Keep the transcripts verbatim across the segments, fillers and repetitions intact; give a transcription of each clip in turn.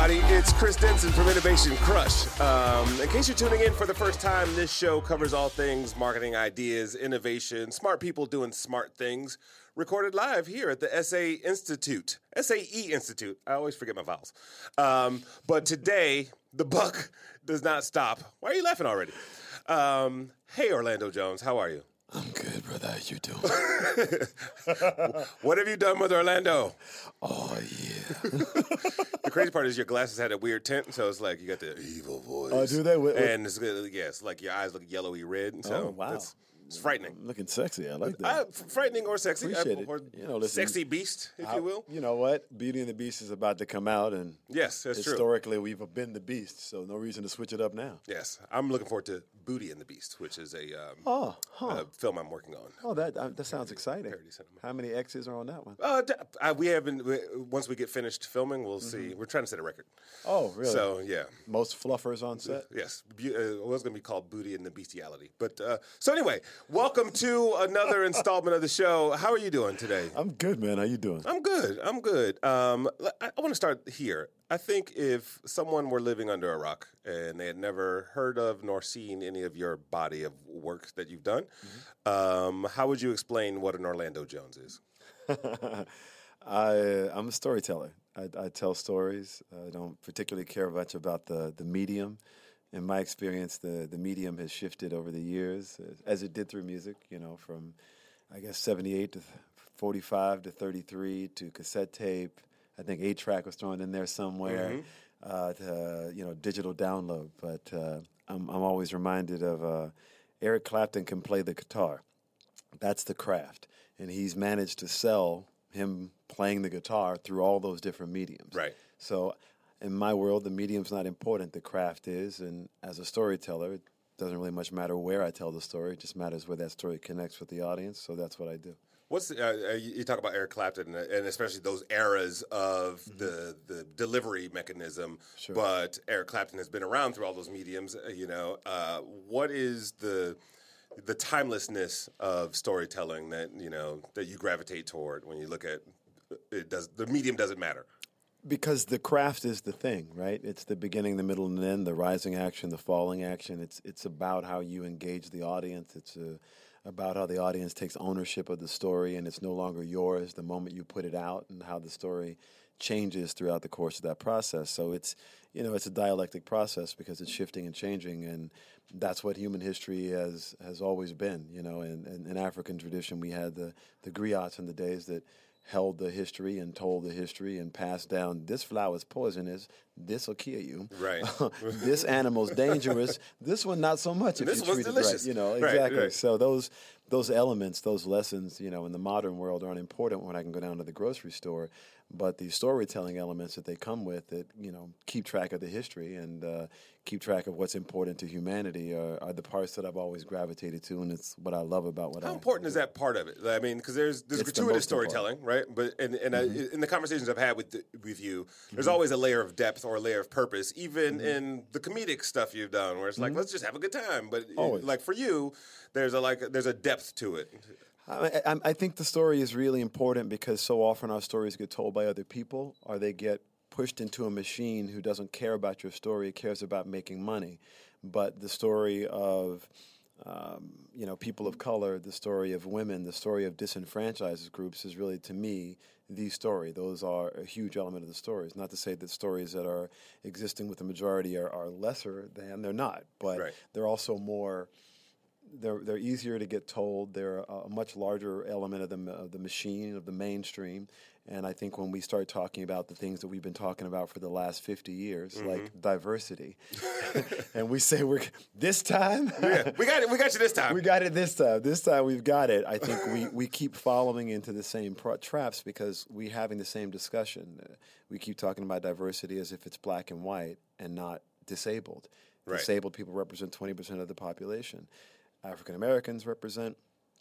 everybody. It's Chris Denson from Innovation Crush. Um, in case you're tuning in for the first time, this show covers all things marketing ideas, innovation, smart people doing smart things. Recorded live here at the S A Institute, S A E Institute. I always forget my vowels. Um, but today, the buck does not stop. Why are you laughing already? Um, hey, Orlando Jones, how are you? I'm good, brother. How you doing? What have you done with Orlando? Oh, yeah. The crazy part is your glasses had a weird tint, so it's like you got the evil voice. Oh, do they? What, what? And it's, yeah, it's like your eyes look yellowy red. And so Oh, wow. That's, it's frightening. I'm looking sexy. I like that. Uh, frightening or sexy. Appreciate I, it. or You know, listen, sexy beast, if I- you will. You know what? Beauty and the Beast is about to come out, and Yes, that's true. historically we've been the Beast, so no reason to switch it up now. Yes, I'm looking forward to Booty and the Beast, which is a, um, Oh, huh. a film I'm working on. oh, that uh, that sounds exciting. parody cinema. How many X's are on that one? Uh, d- I, we haven't. We, once we get finished filming, we'll see. We're trying to set a record. Oh, really? So yeah, Most fluffers on set? yes, Bu- uh, it was going to be called Booty and the Bestiality. But uh, so anyway, welcome to another installment of the show. How are you doing today? I'm good, man. How you doing? I'm good. I'm good. Um, I, I want to start here. I think if someone were living under a rock and they had never heard of nor seen any of your body of work that you've done, um, how would you explain what an Orlando Jones is? I, I'm a storyteller. I, I tell stories. I don't particularly care much about the, the medium. In my experience, the, the medium has shifted over the years, as, as it did through music, you know, from, I guess, seventy-eight to forty-five to thirty-three to cassette tape. I think eight track was thrown in there somewhere, uh, to, you know, digital download. But uh, I'm, I'm always reminded of uh, Eric Clapton can play the guitar. That's the craft. And he's managed to sell him playing the guitar through all those different mediums. Right. So in my world, the medium's not important. The craft is. And as a storyteller, it doesn't really much matter where I tell the story. It just matters where that story connects with the audience. So that's what I do. What's the, uh, you you talk about Eric Clapton and especially those eras of the the delivery mechanism, Sure. but Eric Clapton has been around through all those mediums. uh, You know, uh, what is the the timelessness of storytelling that you know that you gravitate toward when you look at it? Does the medium doesn't matter? Because the craft is the thing, right? It's the beginning, the middle, and the end, the rising action, the falling action. It's it's about how you engage the audience. It's a, about how the audience takes ownership of the story, and it's no longer yours the moment you put it out, and how the story changes throughout the course of that process. So it's, you know, it's a dialectic process because it's shifting and changing, and that's what human history has has always been. You know, in, in, in African tradition, we had the the griots in the days that held the history and told the history and passed down, this flower's poisonous, this will kill you. Right. This animal's dangerous, this one not so much if This you one's treat it delicious. right. You know, Right, exactly. right. So those those elements, those lessons, you know, in the modern world aren't important when I can go down to the grocery store, but the storytelling elements that they come with that, you know, keep track of the history and uh, keep track of what's important to humanity are, are the parts that I've always gravitated to, and it's what I love about what I How important is that part of it? I mean, because there's there's It's the gratuitous most important. storytelling, right? But and, and Mm-hmm. I, in the conversations I've had with the, with you, there's always a layer of depth or a layer of purpose, even Mm-hmm. in the comedic stuff you've done, where it's like let's just have a good time. But Always. like for you, there's a like there's a depth to it. I, I, I think the story is really important because so often our stories get told by other people, or they get pushed into a machine who doesn't care about your story, it cares about making money. But the story of um, you know, people of color, the story of women, the story of disenfranchised groups is really, to me, the story. Those are a huge element of the stories. Not to say that stories that are existing with the majority are, are lesser than, they're not, but Right. they're also more... They're they're easier to get told. They're a, a much larger element of the of the machine of the mainstream. And I think when we start talking about the things that we've been talking about for the last fifty years, Mm-hmm. like diversity, and we say we're this time, Yeah, we got it. We got you this time. we got it this time. This time we've got it. I think we, we keep following into the same pro- traps because we're having the same discussion. Uh, we keep talking about diversity as if it's black and white and not disabled. Right. Disabled people represent twenty percent of the population. African Americans represent,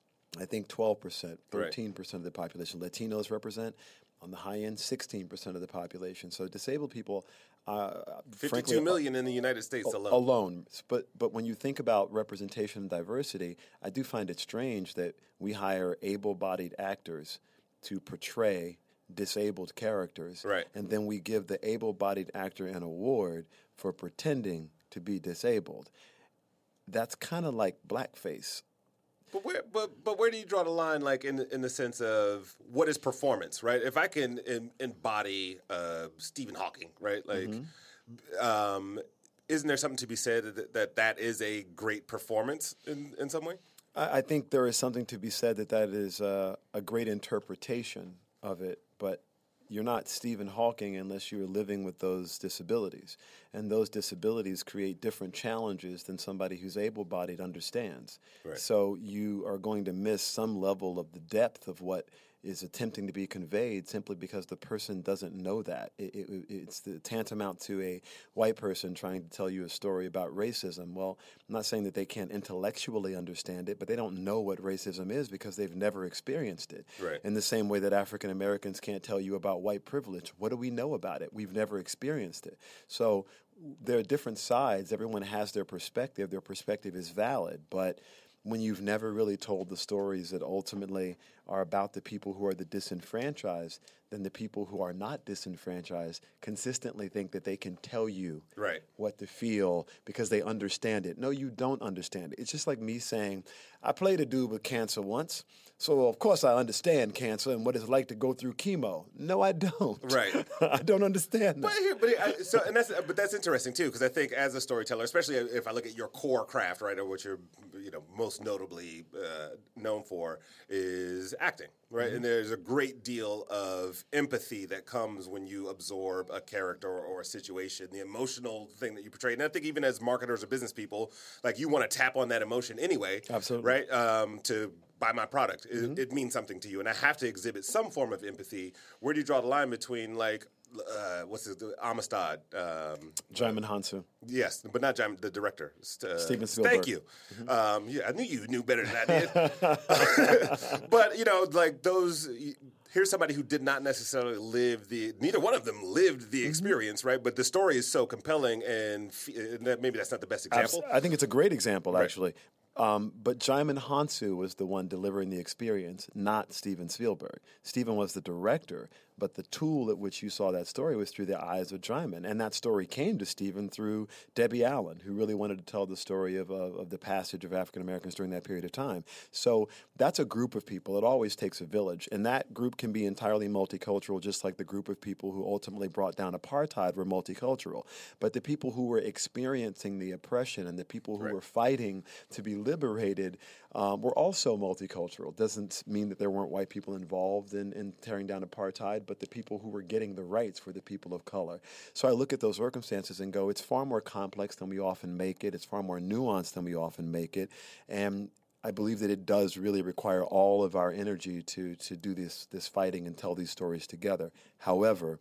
I think, twelve percent, thirteen percent of the population. Latinos represent, on the high end, sixteen percent of the population. So disabled people, uh, Fifty-two frankly, million in the United States a- alone. alone. But but when you think about representation and diversity, I do find it strange that we hire able-bodied actors to portray disabled characters. Right. And then we give the able-bodied actor an award for pretending to be disabled. That's kind of like blackface. But where, but but where do you draw the line, like in in the sense of what is performance, right? If I can in, embody uh, Stephen Hawking, right, like, mm-hmm. um, isn't there something to be said that that, that is a great performance in, in some way? I, I think there is something to be said that that is uh, a great interpretation of it, but you're not Stephen Hawking unless you're living with those disabilities. And those disabilities create different challenges than somebody who's able-bodied understands. Right. So you are going to miss some level of the depth of what is attempting to be conveyed simply because the person doesn't know that. It, it, it's the tantamount to a white person trying to tell you a story about racism. Well, I'm not saying that they can't intellectually understand it, but they don't know what racism is because they've never experienced it. Right. In the same way that African Americans can't tell you about white privilege. What do we know about it? We've never experienced it. So there are different sides. Everyone has their perspective. Their perspective is valid, but when you've never really told the stories that ultimately are about the people who are the disenfranchised, then the people who are not disenfranchised consistently think that they can tell you right. what to feel because they understand it. No, you don't understand it. It's just like me saying, I played a dude with cancer once, so of course I understand cancer and what it's like to go through chemo. No, I don't. Right. I don't understand that. But, here, but, I, so, and that's, but that's interesting, too, because I think as a storyteller, especially if I look at your core craft, right, or what you're you know, most notably uh, known for, is acting, right? Mm-hmm. And there's a great deal of empathy that comes when you absorb a character or a situation, the emotional thing that you portray. And I think even as marketers or business people, like you want to tap on that emotion anyway. Absolutely. Right? Um, to buy my product. It, mm-hmm. it means something to you. And I have to exhibit some form of empathy. Where do you draw the line between, like, uh, what's his, Amistad? Um, Djimon Hounsou. Yes, but not Djimon, the director. Uh, Steven Spielberg. Thank you. Mm-hmm. Um, yeah, I knew you knew better than I did. But, you know, like those... Here's somebody who did not necessarily live the, neither one of them lived the experience, mm-hmm. right? But the story is so compelling, and, and that, maybe that's not the best example. I think it's a great example, right. actually. Um, but Djimon Hounsou was the one delivering the experience, not Steven Spielberg. Steven was the director, but the tool at which you saw that story was through the eyes of Djimon. And that story came to Steven through Debbie Allen, who really wanted to tell the story of, uh, of the passage of African Americans during that period of time. So that's a group of people. It always takes a village. And that group can be entirely multicultural, just like the group of people who ultimately brought down apartheid were multicultural. But the people who were experiencing the oppression and the people who right. were fighting to be liberated um, were also multicultural. Doesn't mean that there weren't white people involved in, in tearing down apartheid, but the people who were getting the rights were the people of color. So I look at those circumstances and go, it's far more complex than we often make it. It's far more nuanced than we often make it. And I believe that it does really require all of our energy to to do this this fighting and tell these stories together. However,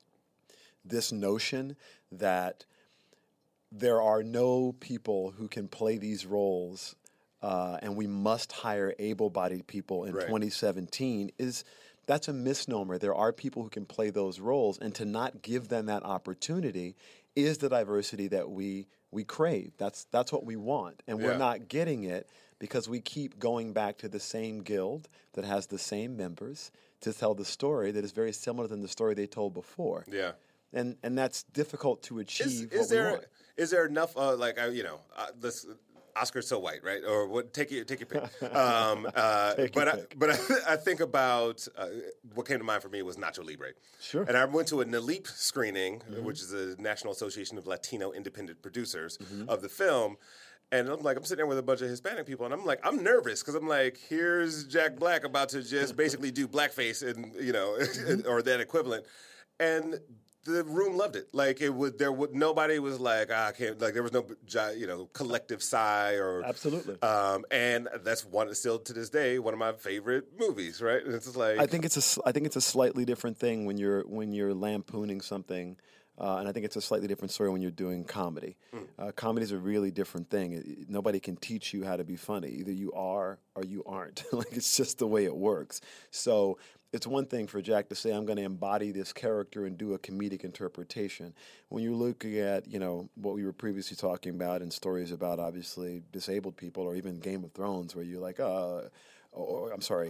this notion that there are no people who can play these roles uh, and we must hire able-bodied people in right. twenty seventeen is that's a misnomer. There are people who can play those roles, and to not give them that opportunity is the diversity that we we crave. That's that's what we want, and yeah. we're not getting it because we keep going back to the same guild that has the same members to tell the story that is very similar than the story they told before. Yeah. And and that's difficult to achieve. Is, is what there we want. is there enough uh, like uh, you know uh, this Oscar's so white, right? Or what? Take your take your pick. Um, uh, Take but your I, pick. but I, I think about uh, what came to mind for me was Nacho Libre. Sure. And I went to a NALEP screening, Mm-hmm. which is the National Association of Latino Independent Producers Mm-hmm. of the film. And I'm like, I'm sitting there with a bunch of Hispanic people, and I'm like, I'm nervous because I'm like, here's Jack Black about to just basically do blackface and you know, or that equivalent, and the room loved it. Like it would, there would nobody was like, ah, I can't. Like there was no, you know, collective sigh or Absolutely. Um, and that's one still to this day one of my favorite movies. Right? And it's just like I think it's a s- I think it's a slightly different thing when you're when you're lampooning something. Uh, and I think it's a slightly different story when you're doing comedy. Mm. Uh, comedy is a really different thing. It, it, nobody can teach you how to be funny. Either you are or you aren't. Like it's just the way it works. So it's one thing for Jack to say, I'm going to embody this character and do a comedic interpretation. When you're looking at, you know, what we were previously talking about and stories about obviously disabled people or even Game of Thrones where you're like, uh, or I'm sorry,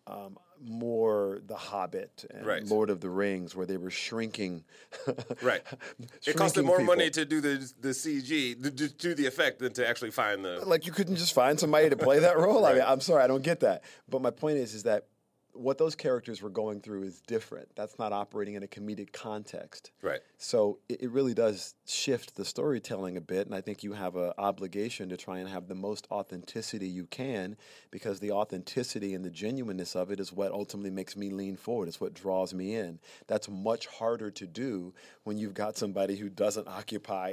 um, more The Hobbit and Right. Lord of the Rings, where they were shrinking. Right. It cost them shrinking more people. money to do the the C G, to do- do the effect, than to actually find the. Like, you couldn't just find somebody to play that role? I mean, Right. I'm sorry, I don't get that. But my point is, is that what those characters were going through is different. That's not operating in a comedic context. Right. So it, it really does shift the storytelling a bit, and I think you have an obligation to try and have the most authenticity you can, because the authenticity and the genuineness of it is what ultimately makes me lean forward. It's what draws me in. That's much harder to do when you've got somebody who doesn't occupy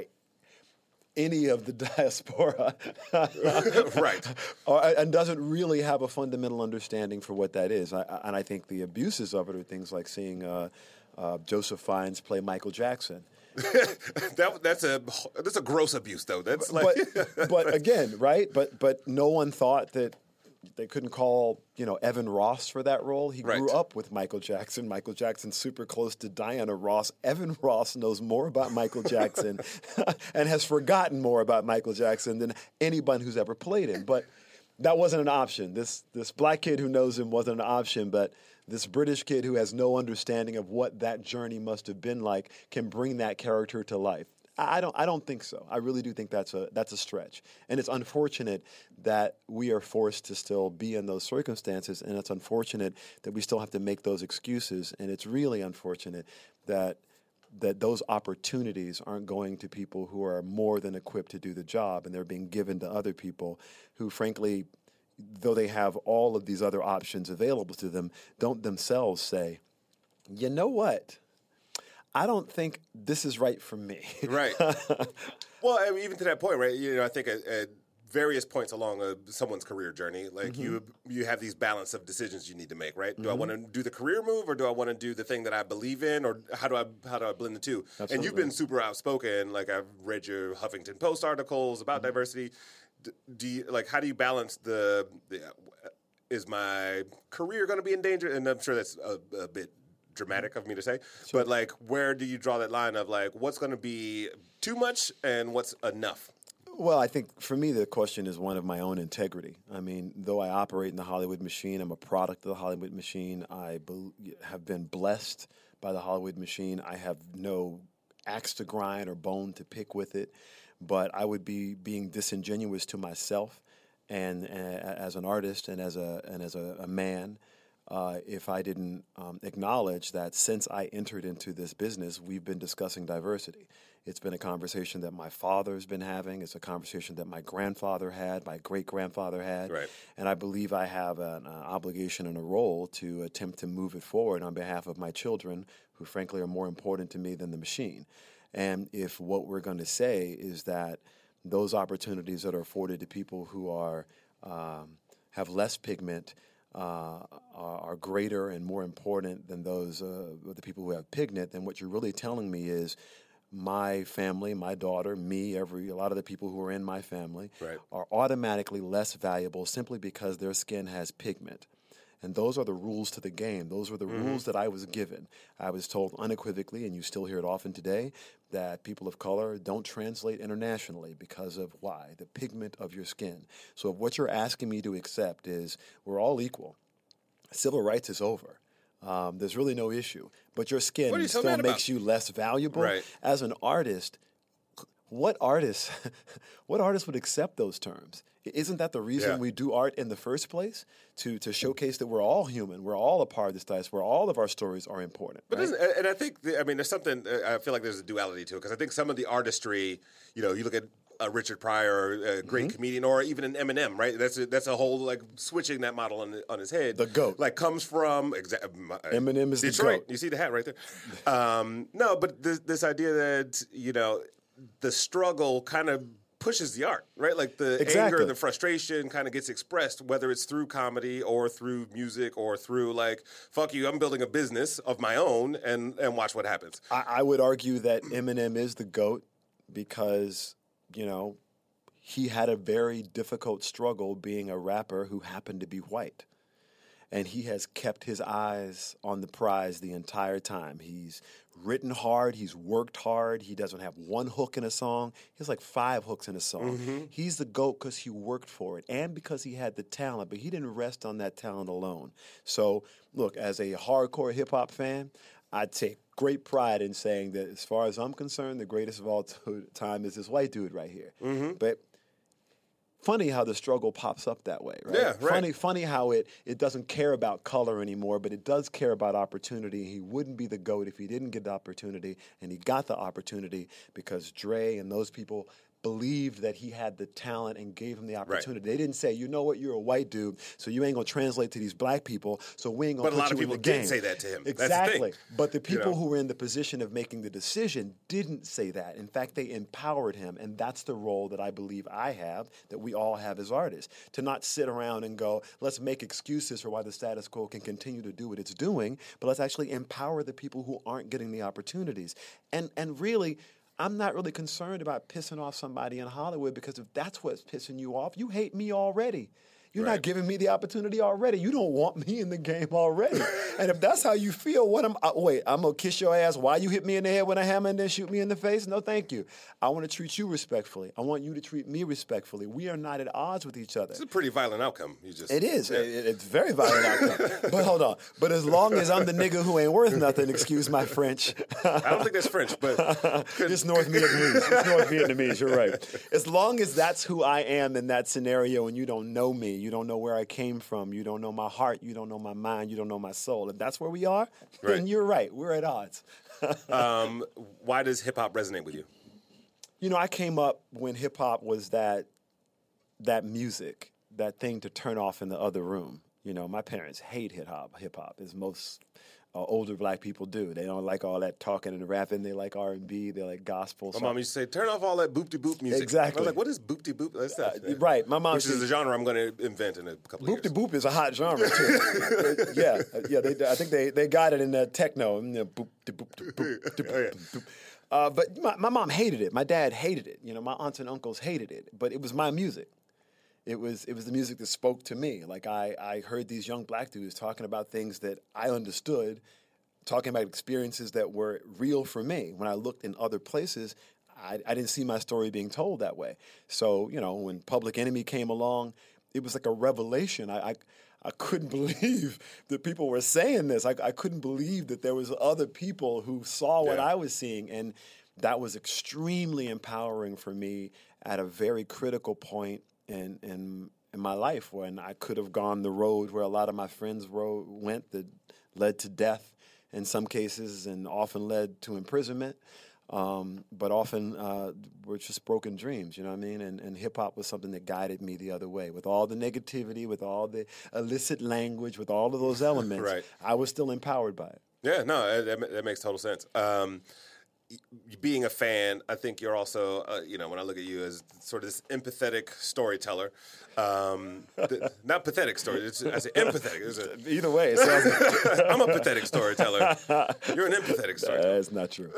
any of the diaspora, Right. or, and doesn't really have a fundamental understanding for what that is. I, I- and I think the abuses of it are things like seeing uh, uh, Joseph Fiennes play Michael Jackson. that that's a that's a gross abuse, though. That's like. But, but again, right? But but no one thought that they couldn't call, you know, Evan Ross for that role. He Right. grew up with Michael Jackson. Michael Jackson's super close to Diana Ross. Evan Ross knows more about Michael Jackson and has forgotten more about Michael Jackson than anyone who's ever played him. But that wasn't an option. This this black kid who knows him wasn't an option, but this British kid who has no understanding of what that journey must have been like can bring that character to life. I don't. I don't think so. I really do think that's a that's a stretch, and it's unfortunate that we are forced to still be in those circumstances, and it's unfortunate that we still have to make those excuses, and it's really unfortunate that that those opportunities aren't going to people who are more than equipped to do the job, and they're being given to other people who, frankly, though they have all of these other options available to them, don't themselves say, you know what? I don't think this is right for me. Right. Well, I mean, even to that point, right? You know, I think at, at various points along a, someone's career journey, like Mm-hmm. you, you have these balance of decisions you need to make, right? Do I want to do the career move, or do I want to do the thing that I believe in, or how do I how do I blend the two? And you've Absolutely. been super outspoken. Like, I've read your Huffington Post articles about Mm-hmm. diversity. D- Do you like how do you balance the, the uh, is my career going to be in danger? And I'm sure that's a, a bit dramatic of me to say, but like, where do you draw that line of like what's going to be too much and what's enough? Well, I think for me, the question is one of my own integrity. I mean, though I operate in the Hollywood machine, I'm a product of the Hollywood machine. I bel have been blessed by the Hollywood machine. I have no axe to grind or bone to pick with it, but I would be being disingenuous to myself and, and as an artist and as a and as a, a man. Uh, if I didn't um, acknowledge that since I entered into this business, we've been discussing diversity. It's been a conversation that my father's been having. It's a conversation that my grandfather had, my great-grandfather had. Right. And I believe I have an uh, obligation and a role to attempt to move it forward on behalf of my children, who frankly are more important to me than the machine. And if what we're going to say is that those opportunities that are afforded to people who are um, have less pigment Uh, are, are greater and more important than those uh, the people who have pigment, then what you're really telling me is my family, my daughter, me, every a lot of the people who are in my family Right. are automatically less valuable simply because their skin has pigment. And those are the rules to the game. Those were the Mm-hmm. rules that I was given. I was told unequivocally, and you still hear it often today, that people of color don't translate internationally because of why? The pigment of your skin. So if what you're asking me to accept is we're all equal, civil rights is over. Um, there's really no issue. But your skin What are you so still mad makes about? you less valuable. Right. As an artist, what artist, what artist would accept those terms? Isn't that the reason Yeah. we do art in the first place? To to showcase that we're all human, we're all a part of this diaspora, where all of our stories are important. But right? isn't, and I think, the, I mean, there's something, uh, I feel like there's a duality to it, because I think some of the artistry, you know, you look at uh, Richard Pryor, a great Mm-hmm. comedian, or even an Eminem, right? That's a, that's a whole, like, switching that model on, on his head. The GOAT. Like, comes from, exa- uh, Eminem is the Detroit. GOAT. You see the hat right there. Um, no, but this, this idea that, you know, the struggle kind of pushes the art, right? Like the Exactly. anger, the frustration kind of gets expressed, whether it's through comedy or through music or through like, fuck you, I'm building a business of my own and, and watch what happens. I, I would argue that Eminem is the GOAT because, you know, he had a very difficult struggle being a rapper who happened to be white. and he has kept his eyes on the prize the entire time. He's written hard. He's worked hard. He doesn't have one hook in a song. He has like five hooks in a song. Mm-hmm. He's the GOAT because he worked for it and because he had the talent, but he didn't rest on that talent alone. So, look, as a hardcore hip-hop fan, I take great pride in saying that as far as I'm concerned, the greatest of all t- time is this white dude right here. Mm-hmm. But funny how the struggle pops up that way, right? Yeah, right. Funny, funny how it, it doesn't care about color anymore, but it does care about opportunity. He wouldn't be the GOAT if he didn't get the opportunity, and he got the opportunity because Dre and those people believed that he had the talent and gave him the opportunity. Right. They didn't say, you know what, you're a white dude, so you ain't going to translate to these black people, so we ain't going to put you in the game. But a lot of people did say that to him. Exactly. That's the thing. But the people you know? who were in the position of making the decision didn't say that. In fact, they empowered him, and that's the role that I believe I have, that we all have as artists, to not sit around and go, let's make excuses for why the status quo can continue to do what it's doing, but let's actually empower the people who aren't getting the opportunities. And and really, I'm not really concerned about pissing off somebody in Hollywood, because if that's what's pissing you off, you hate me already. You're right. not giving me the opportunity already. You don't want me in the game already. And if that's how you feel, what am I, wait, I'm going to kiss your ass while you hit me in the head with a hammer and then shoot me in the face? No, thank you. I want to treat you respectfully. I want you to treat me respectfully. We are not at odds with each other. It's a pretty violent outcome. You just It is. Yeah. It, it's a very violent outcome. But hold on. But as long as I'm the nigga who ain't worth nothing, excuse my French. I don't think that's French, but it's North Vietnamese. It's North Vietnamese. You're right. As long as that's who I am in that scenario, and you don't know me, you don't know where I came from, you don't know my heart, you don't know my mind, you don't know my soul. If that's where we are, right. then you're right. We're at odds. um, why does hip hop resonate with you? You know, I came up when hip hop was that that music, that thing to turn off in the other room. You know, my parents hate hip hop. Hip hop, as most uh, older black people do. They don't like all that talking and rapping. They like R and B. They like gospel. My so mom used to say, "Turn off all that boop-de-boop music." Exactly. I was like, "What is boop-de-boop?" That's that. Uh, right. My mom. Which is a genre I'm going to invent in a couple of years. Boop-de-boop is a hot genre too. yeah, yeah. They, I think they, they got it in the techno. You know, boop-de-boop-de-boop-de-boop-de-boop. Uh, but my, my mom hated it. My dad hated it. You know, my aunts and uncles hated it. But it was my music. It was it was the music that spoke to me. Like I, I heard these young black dudes talking about things that I understood, talking about experiences that were real for me. When I looked in other places, I, I didn't see my story being told that way. So, you know, when Public Enemy came along, it was like a revelation. I, I I couldn't believe that people were saying this. I, I couldn't believe that there was other people who saw what yeah. I was seeing. And that was extremely empowering for me at a very critical point in in in my life, when I could have gone the road where a lot of my friends road went, that led to death in some cases, and often led to imprisonment. Um, but often uh, were just broken dreams, you know what I mean? And, and hip-hop was something that guided me the other way. With all the negativity, with all the illicit language, with all of those elements, right. I was still empowered by it. Yeah, no, that, that makes total sense. Um, being a fan, I think you're also, uh, you know, when I look at you as sort of this empathetic storyteller, um, th- not pathetic story, it's, I say empathetic. A, Either way, it sounds like I'm a pathetic storyteller. You're an empathetic storyteller. That's not true.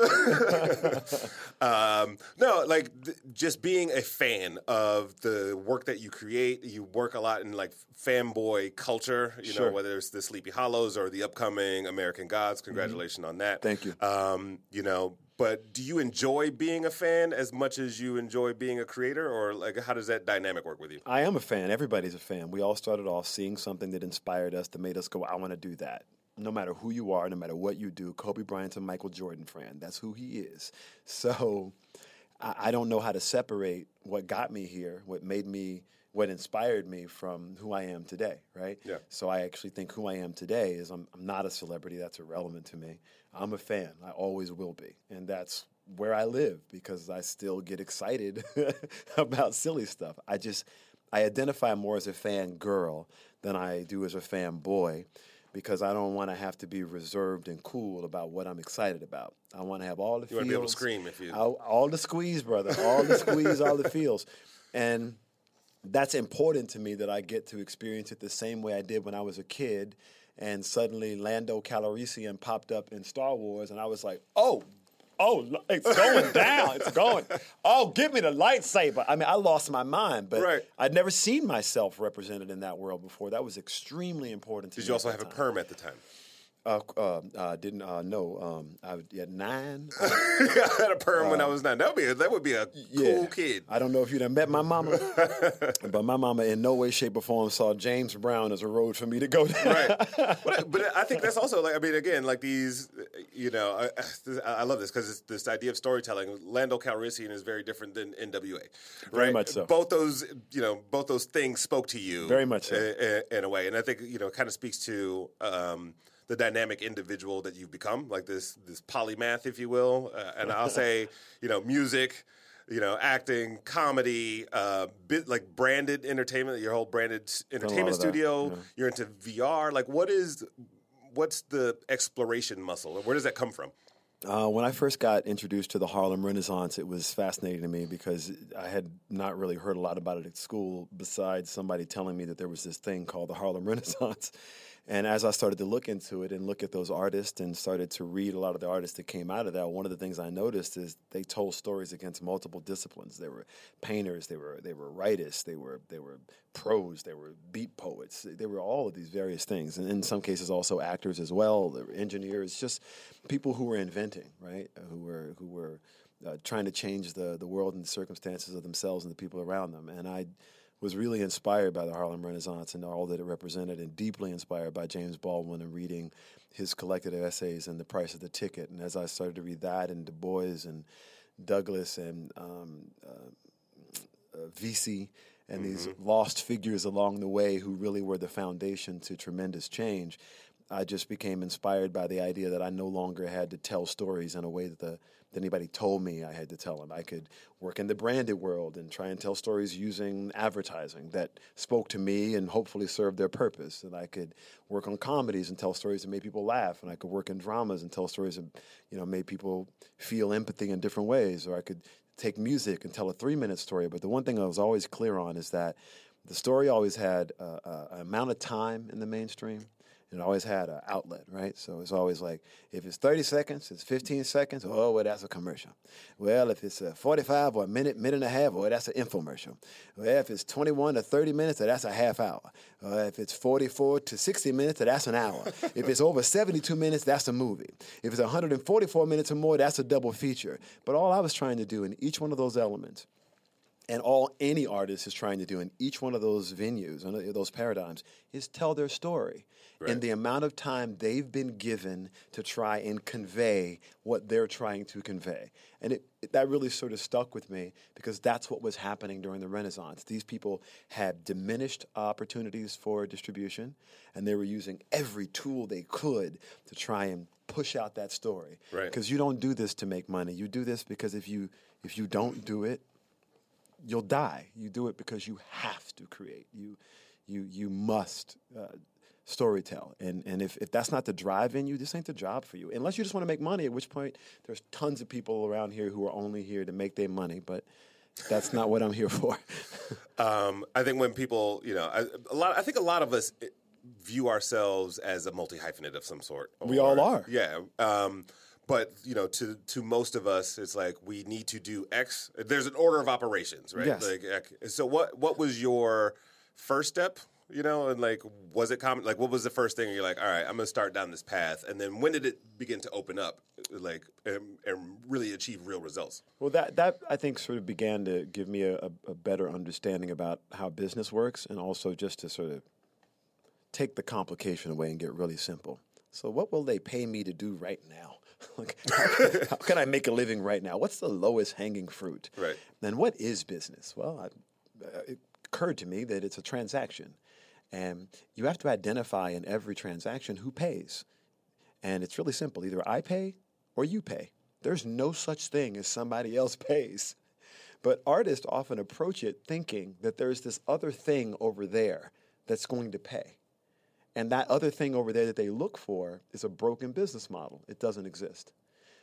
um, no, like th- just being a fan of the work that you create. You work a lot in like fanboy culture, you Sure. know, whether it's the Sleepy Hollows or the upcoming American Gods. Congratulations mm-hmm. on that. Thank you. Um, you know, but do you enjoy being a fan as much as you enjoy being a creator, or like how does that dynamic work with you? I am a fan. Everybody's a fan. We all started off seeing something that inspired us, that made us go, I want to do that. No matter who you are, no matter what you do, Kobe Bryant's a Michael Jordan fan. That's who he is. So I, I don't know how to separate what got me here, what made me, what inspired me from who I am today, right? Yeah. So I actually think who I am today is I'm, I'm not a celebrity. That's irrelevant to me. I'm a fan. I always will be. And that's where I live, because I still get excited about silly stuff. I just, I identify more as a fan girl than I do as a fan boy, because I don't want to have to be reserved and cool about what I'm excited about. I want to have all the you feels. You want to be able to scream if you... All, all the squeeze, brother. All the squeeze, all the feels. And that's important to me, that I get to experience it the same way I did when I was a kid, and suddenly Lando Calrissian popped up in Star Wars, and I was like, oh, oh, it's going down. It's going. Oh, give me the lightsaber. I mean, I lost my mind, but right. I'd never seen myself represented in that world before. That was extremely important to Did me. Did you also at have time. a perm at the time? Uh, uh, uh, didn't uh, know. Um, I was at nine. I had a perm uh, when I was nine. That would be a, that would be a yeah. cool kid. I don't know if you done met my mama, but my mama in no way, shape, or form saw James Brown as a road for me to go down. Right. But, but I think that's also like I mean again like these you know I, I love this because this idea of storytelling. Lando Calrissian is very different than N W A. Right? Very much so. Both those you know both those things spoke to you very much so in, in a way, and I think you know it kind of speaks to. Um, the dynamic individual that you've become, like this this polymath, if you will. Uh, and I'll say, you know, music, you know, acting, comedy, uh, bit like branded entertainment, your whole branded entertainment studio. Yeah. You're into V R. Like, what is, what's the exploration muscle? Where does that come from? Uh, when I first got introduced to the Harlem Renaissance, it was fascinating to me because I had not really heard a lot about it at school besides somebody telling me that there was this thing called the Harlem Renaissance. And as I started to look into it and look at those artists and started to read a lot of the artists that came out of that, one of the things I noticed is they told stories against multiple disciplines. They were painters, they were they were writers, they were they were prose, they were beat poets, they were all of these various things, and in some cases also actors as well. They were engineers, just people who were inventing, right? Who were who were uh, trying to change the the world and the circumstances of themselves and the people around them, and I. was really inspired by the Harlem Renaissance and all that it represented, and deeply inspired by James Baldwin and reading his collected essays and The Price of the Ticket. And as I started to read that and Du Bois and Douglass and um, uh, uh, Vesey and mm-hmm. these lost figures along the way who really were the foundation to tremendous change, I just became inspired by the idea that I no longer had to tell stories in a way that, the, that anybody told me I had to tell them. I could work in the branded world and try and tell stories using advertising that spoke to me and hopefully served their purpose. And I could work on comedies and tell stories that made people laugh. And I could work in dramas and tell stories that, you know, made people feel empathy in different ways. Or I could take music and tell a three-minute story. But the one thing I was always clear on is that the story always had an amount of time in the mainstream. It always had an outlet, right? So it's always like, if it's thirty seconds, it's fifteen seconds, oh, well, that's a commercial. Well, if it's a forty-five or a minute, minute and a half, well, that's an infomercial. Well, if it's twenty-one to thirty minutes, that's a half hour. Or if it's forty-four to sixty minutes, that's an hour. If it's over seventy-two minutes, that's a movie. If it's one hundred forty-four minutes or more, that's a double feature. But all I was trying to do in each one of those elements, and all any artist is trying to do in each one of those venues, those paradigms, is tell their story. Right. In the amount of time they've been given to try and convey what they're trying to convey. And it, it, that really sort of stuck with me because that's what was happening during the Renaissance. These people had diminished opportunities for distribution, and they were using every tool they could to try and push out that story. Right. Because you don't do this to make money. You do this because if you if you don't do it, you'll die. You do it because you have to create. You you you must uh, storytell. And and if, if that's not the drive in you, this ain't the job for you. Unless you just want to make money, at which point there's tons of people around here who are only here to make their money. But that's not what I'm here for. um, I think when people, you know, I, a lot. I think a lot of us view ourselves as a multi-hyphenate of some sort. Or, we all are. Yeah. Um, But, you know, to to most of us, it's like we need to do X. There's an order of operations, right? Yes. Like, so what what was your first step, you know, and like, was it common? Like, what was the first thing? And you're like, all right, I'm going to start down this path. And then when did it begin to open up, like, and, and really achieve real results? Well, that, that I think sort of began to give me a, a better understanding about how business works, and also just to sort of take the complication away and get really simple. So what will they pay me to do right now? Like, how, how can I make a living right now? What's the lowest hanging fruit? Right. Then what is business? Well, I, uh, it occurred to me that it's a transaction. And you have to identify in every transaction who pays. And it's really simple. Either I pay or you pay. There's no such thing as somebody else pays. But artists often approach it thinking that there's this other thing over there that's going to pay. And that other thing over there that they look for is a broken business model. It doesn't exist.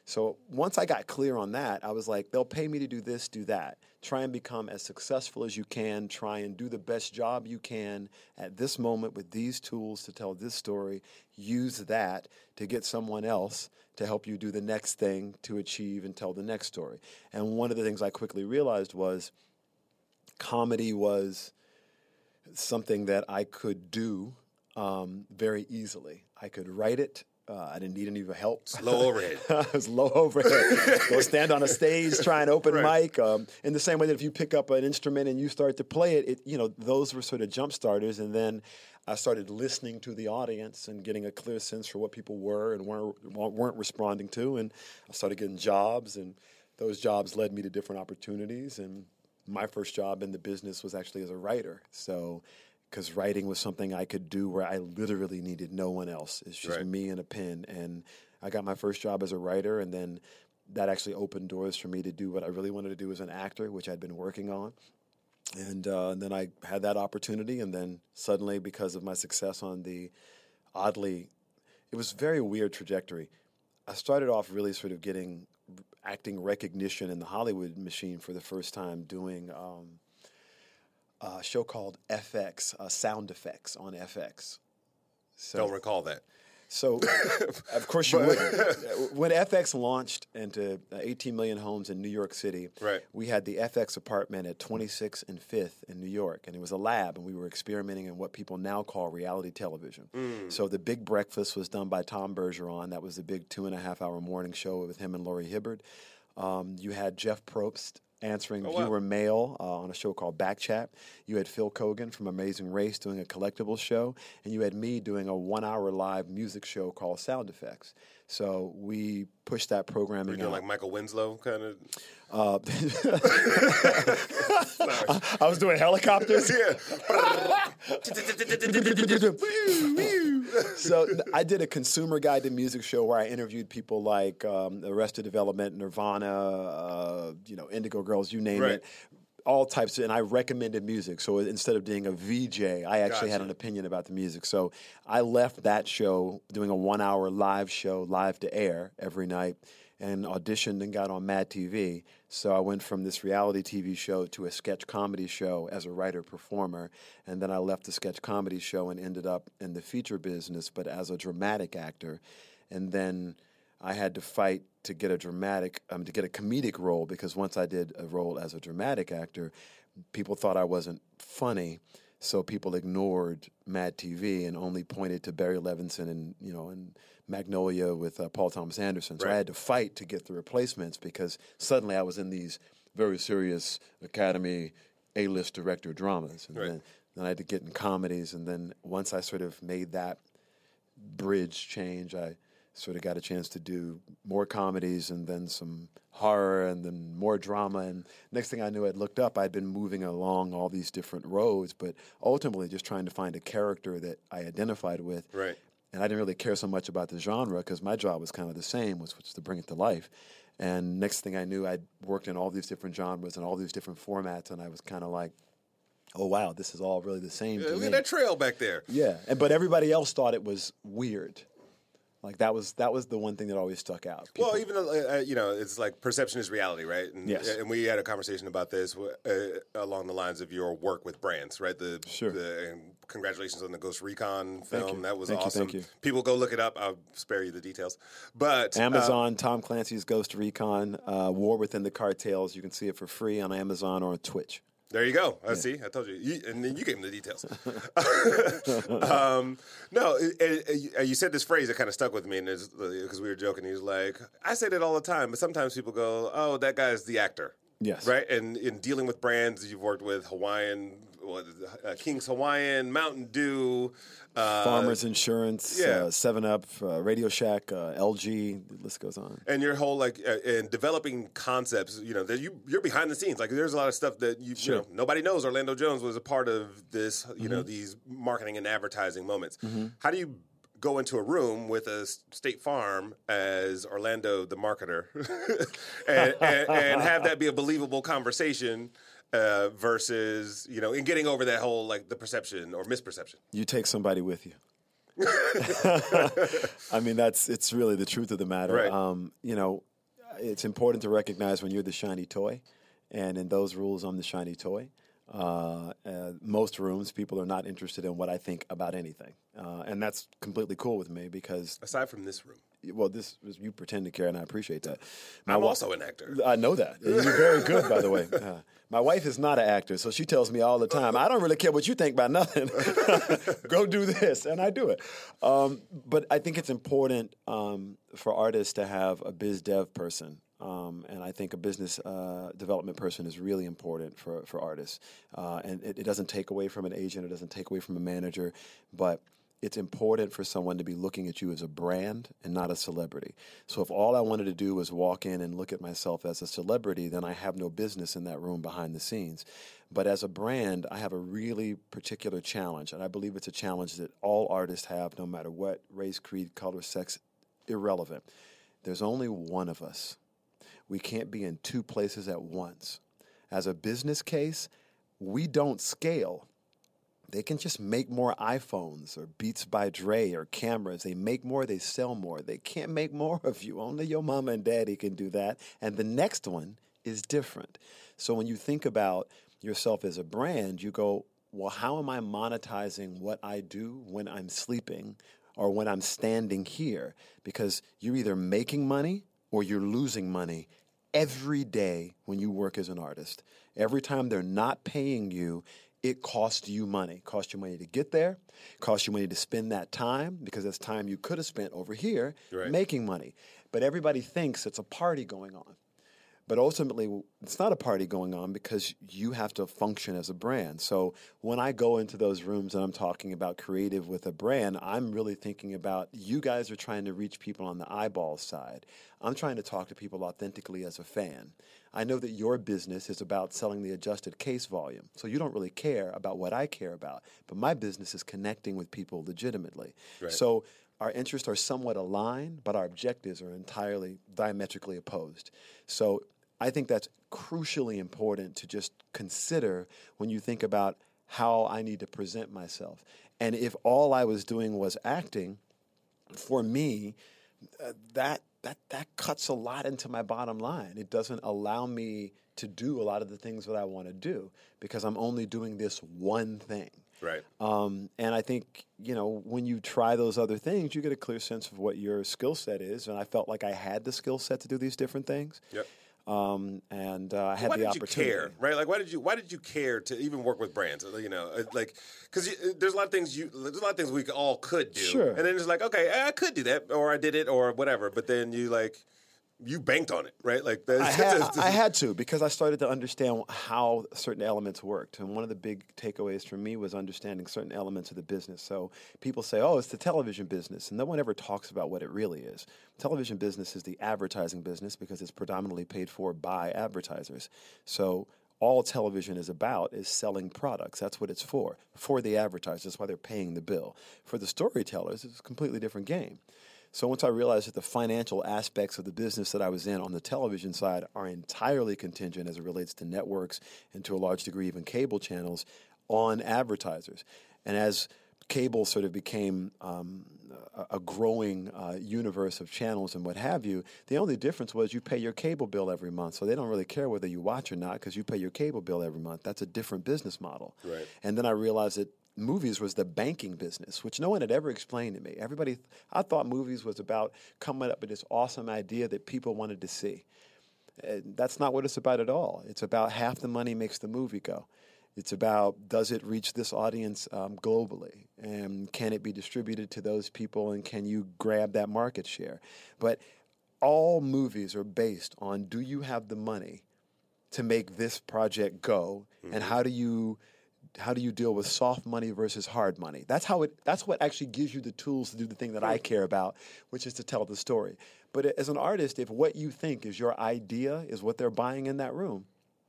So once I got clear on that, I was like, they'll pay me to do this, do that. Try and become as successful as you can. Try and do the best job you can at this moment with these tools to tell this story. Use that to get someone else to help you do the next thing to achieve and tell the next story. And one of the things I quickly realized was comedy was something that I could do um, very easily. I could write it. Uh, I didn't need any help. It's low overhead. It was low overhead. Go stand on a stage, try an open right. mic. Um, in the same way that if you pick up an instrument and you start to play it, it, you know, those were sort of jump starters. And then I started listening to the audience and getting a clear sense for what people were and weren't, weren't responding to. And I started getting jobs, and those jobs led me to different opportunities. And my first job in the business was actually as a writer. So, because writing was something I could do where I literally needed no one else. It's just right. me and a pen. And I got my first job as a writer, and then that actually opened doors for me to do what I really wanted to do as an actor, which I'd been working on. And, uh, and then I had that opportunity, and then suddenly, because of my success on the oddly, it was a very weird trajectory. I started off really sort of getting acting recognition in the Hollywood machine for the first time, doing um, a show called F X, uh, Sound Effects on F X. So, Don't recall that. So, of course you wouldn't. When F X launched into eighteen million homes in New York City, right. we had the F X apartment at twenty-sixth and fifth in New York, and it was a lab, and we were experimenting in what people now call reality television. Mm. So the Big Breakfast was done by Tom Bergeron. That was the big two-and-a-half-hour morning show with him and Laurie Hibbert. Um, you had Jeff Probst answering oh, wow. viewer mail uh, on a show called Backchat. You had Phil Kogan from Amazing Race doing a collectibles show, and you had me doing a one-hour live music show called Sound Effects. So we pushed that programming Were you doing out. like Michael Winslow kind of? Uh, I was doing helicopters. So I did a consumer guide to music show where I interviewed people like um, Arrested Development, Nirvana, uh, you know, Indigo Girls, you name right. it. All types of, and I recommended music. So instead of being a V J, I actually gotcha. had an opinion about the music. So I left that show doing a one-hour live show, live to air every night, and auditioned and got on Mad T V. So I went from this reality T V show to a sketch comedy show as a writer-performer, and then I left the sketch comedy show and ended up in the feature business, but as a dramatic actor. And then I had to fight to get a dramatic, um, to get a comedic role, because once I did a role as a dramatic actor, people thought I wasn't funny, so people ignored Mad T V and only pointed to Barry Levinson and, you know, and Magnolia with uh, Paul Thomas Anderson. So right. I had to fight to get the replacements, because suddenly I was in these very serious Academy A-list director dramas. And right. then, then I had to get in comedies, and then once I sort of made that bridge change, I sort of got a chance to do more comedies and then some horror and then more drama. And next thing I knew, I'd looked up, I'd been moving along all these different roads, but ultimately just trying to find a character that I identified with. Right. And I didn't really care so much about the genre, because my job was kind of the same, which was to bring it to life. And next thing I knew, I'd worked in all these different genres and all these different formats, and I was kind of like, oh, wow, this is all really the same Yeah, to look me. at that trail back there. Yeah, and but everybody else thought it was weird. Like that was that was the one thing that always stuck out. People, well, even uh, you know, it's like perception is reality, right? And, yes. And we had a conversation about this uh, along the lines of your work with brands, right? The sure. The, and congratulations on the Ghost Recon film. That was thank awesome. You, thank you. People go look it up. I'll spare you the details. But Amazon, uh, Tom Clancy's Ghost Recon, uh, War Within the Cartels. You can see it for free on Amazon or on Twitch. There you go. I yeah. see. I told you. you. And then you gave him the details. um, no, it, it, you said this phrase that kind of stuck with me, and because we were joking. He was like, I say that all the time, but sometimes people go, oh, that guy's the actor. Yes. Right? And in dealing with brands, you've worked with Hawaiian, what, uh, King's Hawaiian, Mountain Dew. Uh, Farmers Insurance, yeah. uh, seven up, uh, Radio Shack, uh, L G, the list goes on. And your whole, like, uh, in developing concepts, you know, that you, you're behind the scenes. Like, there's a lot of stuff that you, sure. you know, nobody knows Orlando Jones was a part of this, you mm-hmm. know, these marketing and advertising moments. Mm-hmm. How do you go into a room with a State Farm as Orlando the marketer and, and, and have that be a believable conversation uh, versus, you know, in getting over that whole, like, the perception or misperception? You take somebody with you. I mean, that's it's really the truth of the matter. Right. Um, you know, it's important to recognize when you're the shiny toy, and in those rules, I'm the shiny toy. Uh, uh, most rooms, people are not interested in what I think about anything, uh, and that's completely cool with me because aside from this room, well, this you pretend to care, and I appreciate that. My I'm wa- also an actor. I know that. You're very good, by the way. Uh, my wife is not an actor, so she tells me all the time, I don't really care what you think about nothing. Go do this, and I do it. Um, but I think it's important um, for artists to have a biz dev person. Um, and I think a business uh, development person is really important for, for artists. Uh, and it, it doesn't take away from an agent, it doesn't take away from a manager, but it's important for someone to be looking at you as a brand and not a celebrity. So if all I wanted to do was walk in and look at myself as a celebrity, then I have no business in that room behind the scenes. But as a brand, I have a really particular challenge, and I believe it's a challenge that all artists have, no matter what, race, creed, color, sex, irrelevant. There's only one of us. We can't be in two places at once. As a business case, we don't scale. They can just make more iPhones or Beats by Dre or cameras. They make more, they sell more. They can't make more of you. Only your mama and daddy can do that. And the next one is different. So when you think about yourself as a brand, you go, well, how am I monetizing what I do when I'm sleeping or when I'm standing here? Because you're either making money or you're losing money every day when you work as an artist. Every time they're not paying you, it costs you money. It costs you money to get there. It costs you money to spend that time because that's time you could have spent over here right. making money. But everybody thinks it's a party going on. But ultimately, it's not a party going on because you have to function as a brand. So when I go into those rooms and I'm talking about creative with a brand, I'm really thinking about you guys are trying to reach people on the eyeball side. I'm trying to talk to people authentically as a fan. I know that your business is about selling the adjusted case volume, so you don't really care about what I care about. But my business is connecting with people legitimately. Right. So our interests are somewhat aligned, but our objectives are entirely diametrically opposed. So I think that's crucially important to just consider when you think about how I need to present myself. And if all I was doing was acting, for me, uh, that that that cuts a lot into my bottom line. It doesn't allow me to do a lot of the things that I want to do because I'm only doing this one thing. Right. Um, and I think, you know, when you try those other things, you get a clear sense of what your skill set is. And I felt like I had the skill set to do these different things. Yep. Um, and uh, I had why the did opportunity. You care, right? Like, why did you why did you care to even work with brands? You know, like because there's a lot of things you there's a lot of things we all could do, sure. And then it's like, okay, I could do that, or I did it, or whatever. But then you like you banked on it, right? Like that's, I, had, I had to because I started to understand how certain elements worked. And one of the big takeaways for me was understanding certain elements of the business. So people say, oh, it's the television business. And no one ever talks about what it really is. Television business is the advertising business because it's predominantly paid for by advertisers. So all television is about is selling products. That's what it's for, for the advertisers. That's why they're paying the bill. For the storytellers, it's a completely different game. So once I realized that the financial aspects of the business that I was in on the television side are entirely contingent as it relates to networks and to a large degree even cable channels on advertisers. And as cable sort of became um, a, a growing uh, universe of channels and what have you, the only difference was you pay your cable bill every month. So they don't really care whether you watch or not because you pay your cable bill every month. That's a different business model. Right. And then I realized that movies was the banking business, which no one had ever explained to me. Everybody, I thought movies was about coming up with this awesome idea that people wanted to see. And that's not what it's about at all. It's about half the money makes the movie go. It's about, does it reach this audience um, globally? And can it be distributed to those people? And can you grab that market share? But all movies are based on, do you have the money to make this project go? Mm-hmm. And how do you... How do you deal with soft money versus hard money? That's how it. That's what actually gives you the tools to do the thing that I care about, which is to tell the story. But as an artist, if what you think is your idea is what they're buying in that room,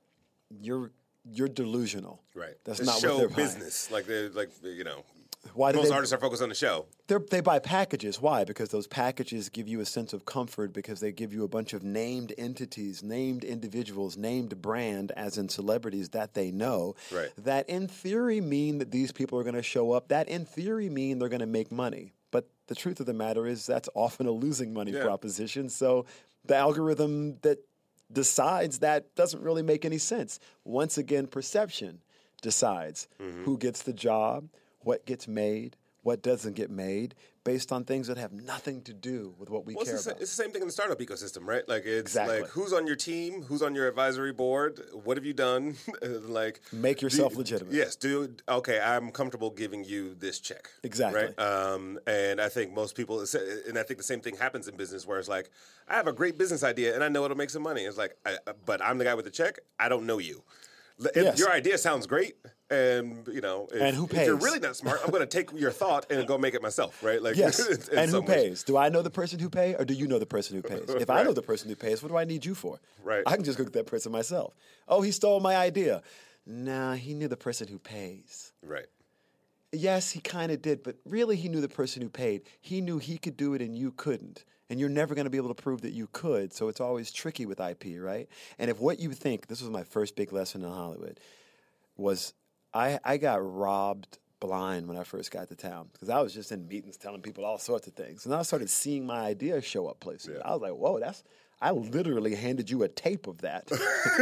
you're you're delusional. Right. That's it's not show what they're business. buying. Like they're like you know. Why do most they, artists are focused on the show. They buy packages. Why? Because those packages give you a sense of comfort because they give you a bunch of named entities, named individuals, named brand, as in celebrities that they know, right. that in theory mean that these people are going to show up, that in theory mean they're going to make money. But the truth of the matter is that's often a losing money yeah. proposition. So the algorithm that decides that doesn't really make any sense. Once again, perception decides mm-hmm. who gets the job, what gets made, what doesn't get made, based on things that have nothing to do with what we well, care it's the, about. It's the same thing in the startup ecosystem, right? Like it's exactly. like who's on your team, who's on your advisory board, what have you done? Like make yourself do, legitimate. Yes, do okay. I'm comfortable giving you this check. Exactly. Right. Um, and I think most people, and I think the same thing happens in business, where it's like, I have a great business idea and I know it'll make some money. It's like, I, but I'm the guy with the check. I don't know you. Yes. Your idea sounds great, and you know, if, and who pays? If you're really not smart, I'm going to take your thought and go make it myself, right? Like, yes. And who ways. pays? Do I know the person who pays, or do you know the person who pays? If right. I know the person who pays, what do I need you for? Right. I can just go get that person myself. Oh, he stole my idea. Nah, he knew the person who pays. Right. Yes, he kind of did, but really, he knew the person who paid. He knew he could do it and you couldn't. And you're never going to be able to prove that you could. So it's always tricky with I P, right? And if what you think, this was my first big lesson in Hollywood, was I, I got robbed blind when I first got to town because I was just in meetings telling people all sorts of things. And I started seeing my ideas show up places. Yeah. I was like, whoa, that's, I literally handed you a tape of that.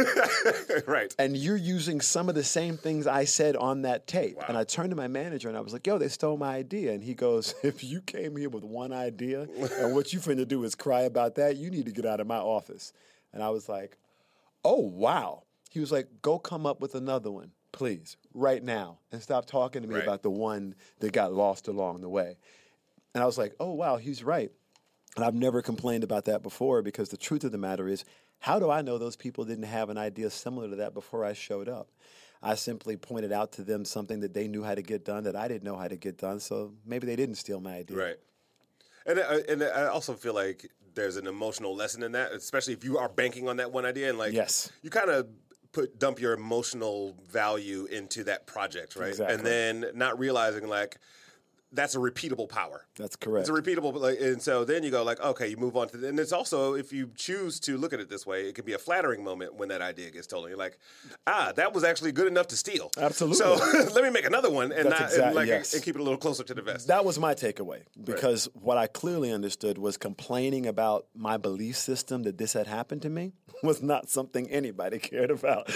Right. And you're using some of the same things I said on that tape. Wow. And I turned to my manager and I was like, yo, they stole my idea. And he goes, if you came here with one idea and what you finna do is cry about that, you need to get out of my office. And I was like, oh, wow. He was like, go come up with another one, please, right now. And stop talking to me right. about the one that got lost along the way. And I was like, oh, wow, he's right. And I've never complained about that before because the truth of the matter is, how do I know those people didn't have an idea similar to that before I showed up? I simply pointed out to them something that they knew how to get done that I didn't know how to get done, so maybe they didn't steal my idea. Right. And I, and I also feel like there's an emotional lesson in that, especially if you are banking on that one idea. And like, yes. you kind of put dump your emotional value into that project, right? Exactly. And then not realizing like, that's a repeatable power. That's correct. It's a repeatable, like, and so then you go like, okay, you move on to, the, and it's also, if you choose to look at it this way, it can be a flattering moment when that idea gets told. And you're like, ah, that was actually good enough to steal. Absolutely. So let me make another one and That's not exact, and, like, yes. and keep it a little closer to the vest. That was my takeaway because right. what I clearly understood was complaining about my belief system that this had happened to me was not something anybody cared about.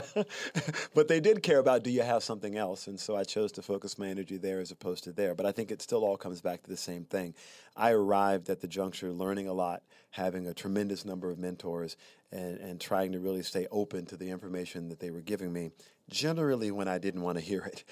But they did care about, do you have something else? And so I chose to focus my energy there as opposed to there. But I think it still all comes back to the same thing. I arrived at the juncture learning a lot, having a tremendous number of mentors, and, and trying to really stay open to the information that they were giving me, generally when I didn't want to hear it.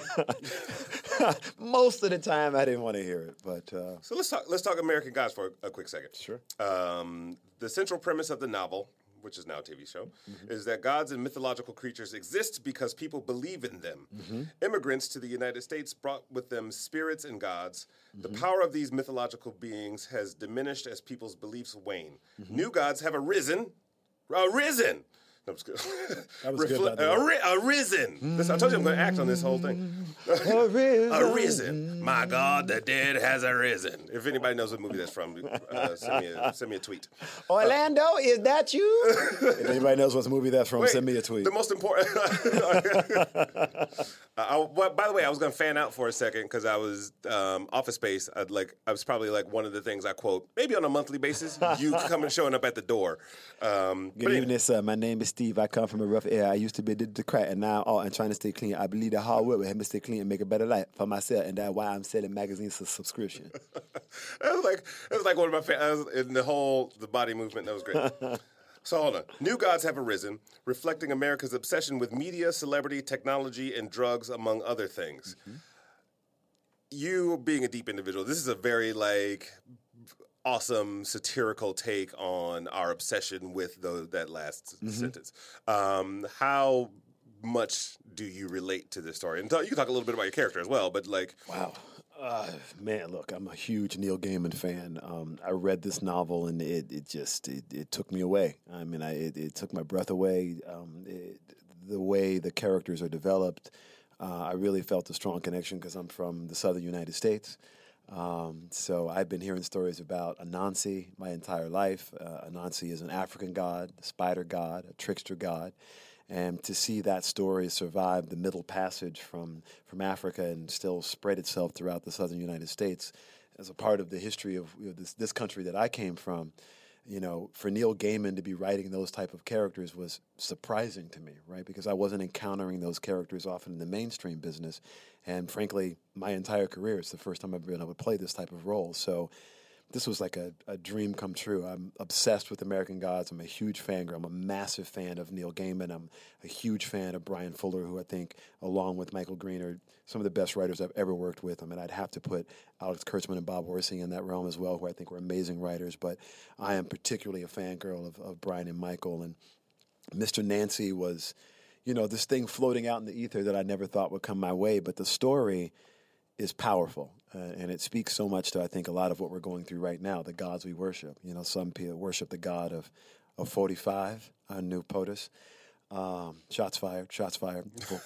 Most of the time I didn't want to hear it. But uh, So let's talk, let's talk American Gods for a, a quick second. Sure. Um, the central premise of the novel, which is now a T V show, mm-hmm. is that gods and mythological creatures exist because people believe in them. Mm-hmm. Immigrants to the United States brought with them spirits and gods. Mm-hmm. The power of these mythological beings has diminished as people's beliefs wane. Mm-hmm. New gods have arisen. Arisen! No, I'm just kidding. That was Refle- good. Ari- arisen. Mm-hmm. I told you I'm going to act on this whole thing. Arisen. Arisen. My God, the dead has arisen. If anybody knows what movie that's from, uh, send, me a, send me a tweet. Orlando, uh, is that you? If anybody knows what movie that's from, Wait, send me a tweet. The most important. uh, I, well, by the way, I was going to fan out for a second because I was um, Office Space. I'd like I was probably like one of the things I quote maybe on a monthly basis. You coming showing up at the door. Um, Good evening, anyway. Sir. My name is Steve. I come from a rough area. I used to be addicted to crack, and now oh, I'm trying to stay clean. I believe that hard work will help me stay clean and make a better life for myself, and that's why I'm selling magazines for subscription. It was like it was like one of my fa- in the whole the body movement. That was great. So hold on. New gods have arisen, reflecting America's obsession with media, celebrity, technology, and drugs, among other things. Mm-hmm. You being a deep individual, this is a very like awesome satirical take on our obsession with the, that last mm-hmm. sentence. Um, how much do you relate to this story? And talk, you can talk a little bit about your character as well, but like... Wow. Uh, man, look, I'm a huge Neil Gaiman fan. Um, I read this novel and it, it just, it, it took me away. I mean, I, it, it took my breath away. Um, it, the way the characters are developed, uh, I really felt a strong connection because I'm from the southern United States. Um, so I've been hearing stories about Anansi my entire life. Uh, Anansi is an African god, a spider god, a trickster god. And to see that story survive the Middle Passage from, from Africa and still spread itself throughout the southern United States as a part of the history of you know, this, this country that I came from, you know, for Neil Gaiman to be writing those type of characters was surprising to me, right? Because I wasn't encountering those characters often in the mainstream business. And frankly, my entire career, it's the first time I've been able to play this type of role. So this was like a, a dream come true. I'm obsessed with American Gods. I'm a huge fan girl. I'm a massive fan of Neil Gaiman. I'm a huge fan of Brian Fuller, who I think, along with Michael Green, are some of the best writers I've ever worked with. I mean, I'd have to put Alex Kurtzman and Bob Orsi in that realm as well, who I think were amazing writers. But I am particularly a fangirl of, of Brian and Michael. And Mister Nancy was, you know, this thing floating out in the ether that I never thought would come my way. But the story is powerful, uh, and it speaks so much to, I think, a lot of what we're going through right now, the gods we worship. You know, some people worship the god of, of forty-five, uh, New POTUS. Um, shots fired, shots fired.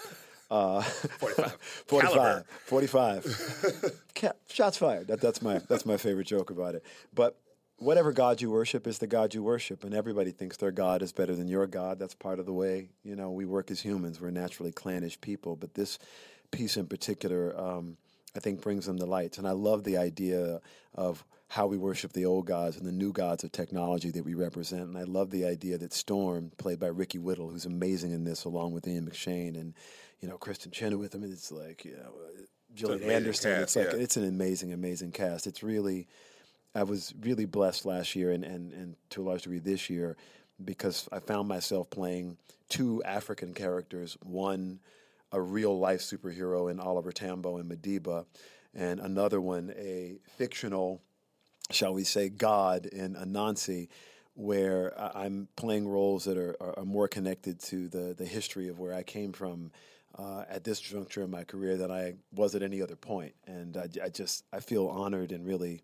Uh, forty-five. forty-five. forty-five. Cap, shots fired. That, that's my that's my favorite joke about it. But whatever God you worship is the God you worship, and everybody thinks their God is better than your God. That's part of the way, you know, we work as humans. We're naturally clannish people, but this piece in particular, um, I think, brings them to light. And I love the idea of how we worship the old gods and the new gods of technology that we represent. And I love the idea that Storm, played by Ricky Whittle, who's amazing in this, along with Ian McShane and, you know, Kristen Chenoweth. I mean, it's like, you know, Gillian Anderson. Cast, it's like yeah. it's an amazing, amazing cast. It's really, I was really blessed last year and, and, and to a large degree this year, because I found myself playing two African characters, one a real-life superhero in Oliver Tambo and Madiba, and another one, a fictional, shall we say, god in Anansi, where I'm playing roles that are, are more connected to the, the history of where I came from uh, at this juncture in my career than I was at any other point. And I, I just, I feel honored and really,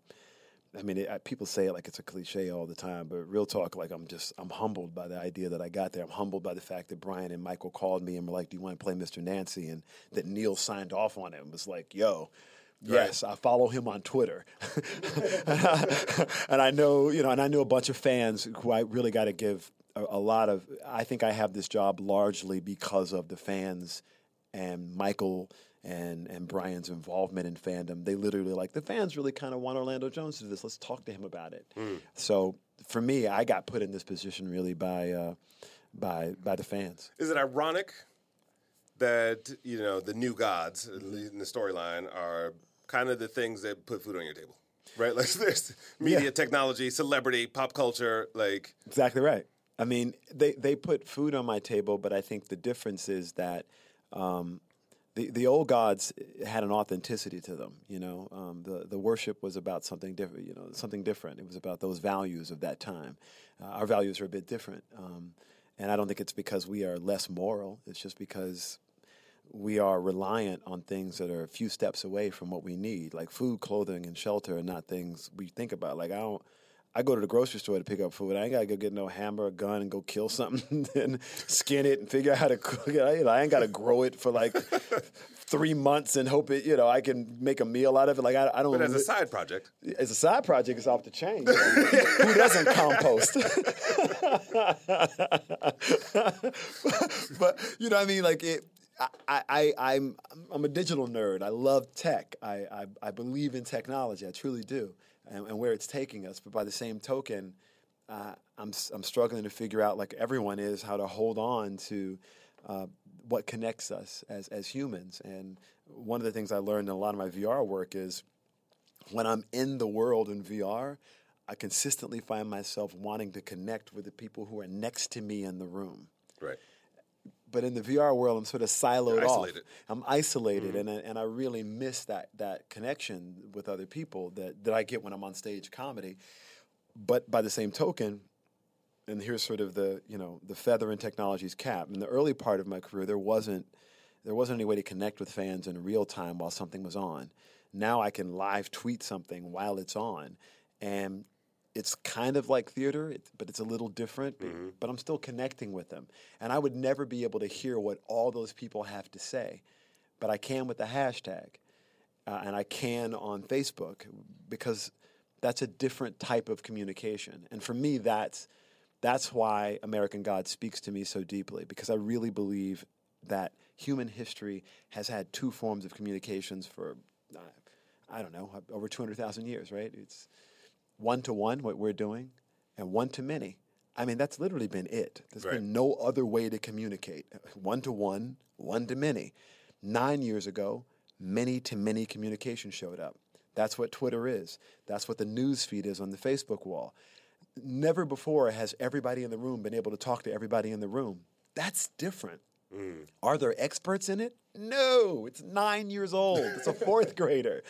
I mean, it, I, people say it like it's a cliche all the time, but real talk, like I'm just, I'm humbled by the idea that I got there. I'm humbled by the fact that Brian and Michael called me and were like, do you want to play Mister Nancy? And that Neil signed off on it and was like, yo, yes, right. I follow him on Twitter. And I know, you know, and I know a bunch of fans who I really got to give a, a lot of, I think I have this job largely because of the fans and Michael and and Brian's involvement in fandom. They literally, like, the fans really kind of want Orlando Jones to do this. Let's talk to him about it. Mm. So for me, I got put in this position really by uh, by by the fans. Is it ironic that, you know, the new gods in the storyline are kind of the things that put food on your table, right? Like, there's media, yeah. technology, celebrity, pop culture, like... Exactly right. I mean, they, they put food on my table, but I think the difference is that um, the the old gods had an authenticity to them. You know, um, the the worship was about something different. You know, something different. It was about those values of that time. Uh, our values are a bit different, um, and I don't think it's because we are less moral. It's just because we are reliant on things that are a few steps away from what we need, like food, clothing, and shelter, are not things we think about. Like I don't. I go to the grocery store to pick up food. I ain't got to go get no hammer or gun and go kill something and skin it and figure out how to cook it. I, you know, I ain't got to grow it for like three months and hope it, you know, I can make a meal out of it. Like I, I don't. But as a side project, as a side project, it's off the chain. You know? Who doesn't compost? But you know, what I mean, like it. I, I, I'm I'm a digital nerd. I love tech. I, I, I believe in technology. I truly do, and, and where it's taking us. But by the same token, uh, I'm I'm struggling to figure out, like everyone is, how to hold on to uh, what connects us as as humans. And one of the things I learned in a lot of my V R work is when I'm in the world in V R, I consistently find myself wanting to connect with the people who are next to me in the room. Right. But in the V R world, I'm sort of siloed You're off. isolated. I'm isolated, Mm-hmm. and I, and I really miss that that connection with other people that, that I get when I'm on stage comedy. But by the same token, and here's sort of the you know the feather in technology's cap. In the early part of my career, there wasn't there wasn't any way to connect with fans in real time while something was on. Now I can live tweet something while it's on, and it's kind of like theater, but it's a little different, mm-hmm. but I'm still connecting with them. And I would never be able to hear what all those people have to say, but I can with the hashtag, uh, and I can on Facebook, because that's a different type of communication. And for me, that's that's why American Gods speaks to me so deeply, because I really believe that human history has had two forms of communications for, uh, I don't know, over two hundred thousand years, right? It's one-to-one, what we're doing, and one to many. I mean, that's literally been it. There's Right. been no other way to communicate. One to one, one to many. Nine years ago, many to many communication showed up. That's what Twitter is. That's what the news feed is on the Facebook wall. Never before has everybody in the room been able to talk to everybody in the room. That's different. Mm. Are there experts in it? No, it's nine years old. It's a fourth grader.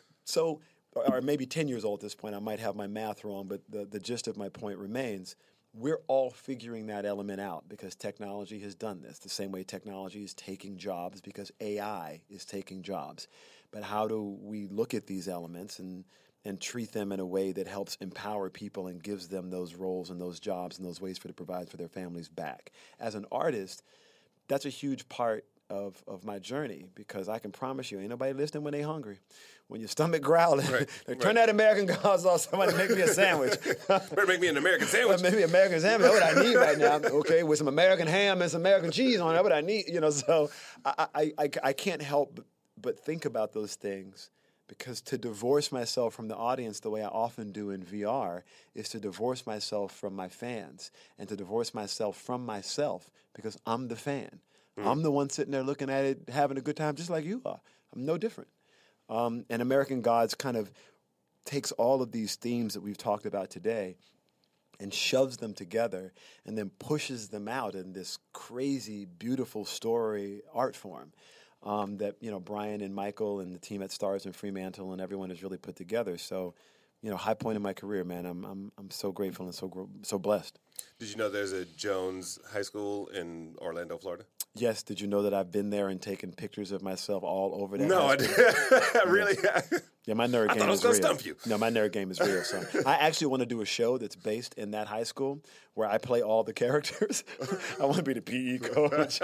So, or maybe ten years old at this point. I might have my math wrong, but the, the gist of my point remains. We're all figuring that element out because technology has done this. The same way technology is taking jobs because A I is taking jobs. But how do we look at these elements and and treat them in a way that helps empower people and gives them those roles and those jobs and those ways for to provide for their families back? As an artist, that's a huge part of, of my journey because I can promise you, ain't nobody listening when they hungry. When your stomach growling, right, like, turn right. that American Gods off, somebody make me a sandwich. Better make me an American sandwich. Make me an American sandwich. That's what I need right now. Okay, with some American ham and some American cheese on it. That's what I need. You know, so I, I, I, I can't help but think about those things because to divorce myself from the audience the way I often do in V R is to divorce myself from my fans and to divorce myself from myself because I'm the fan. Mm. I'm the one sitting there looking at it, having a good time just like you are. I'm no different. Um, and American Gods kind of takes all of these themes that we've talked about today and shoves them together and then pushes them out in this crazy, beautiful story art form um, that, you know, Brian and Michael and the team at Stars and Fremantle and everyone has really put together. So, you know, high point in my career, man. I'm I'm I'm so grateful and so so blessed. Did you know there's a Jones High School in Orlando, Florida? Yes. Did you know that I've been there and taken pictures of myself all over that? No, I didn't. Really? Yeah. Yeah, my nerd I game thought I is was real. gonna stump you. No, my nerd game is real. So I actually want to do a show that's based in that high school where I play all the characters. I want to be the P E coach.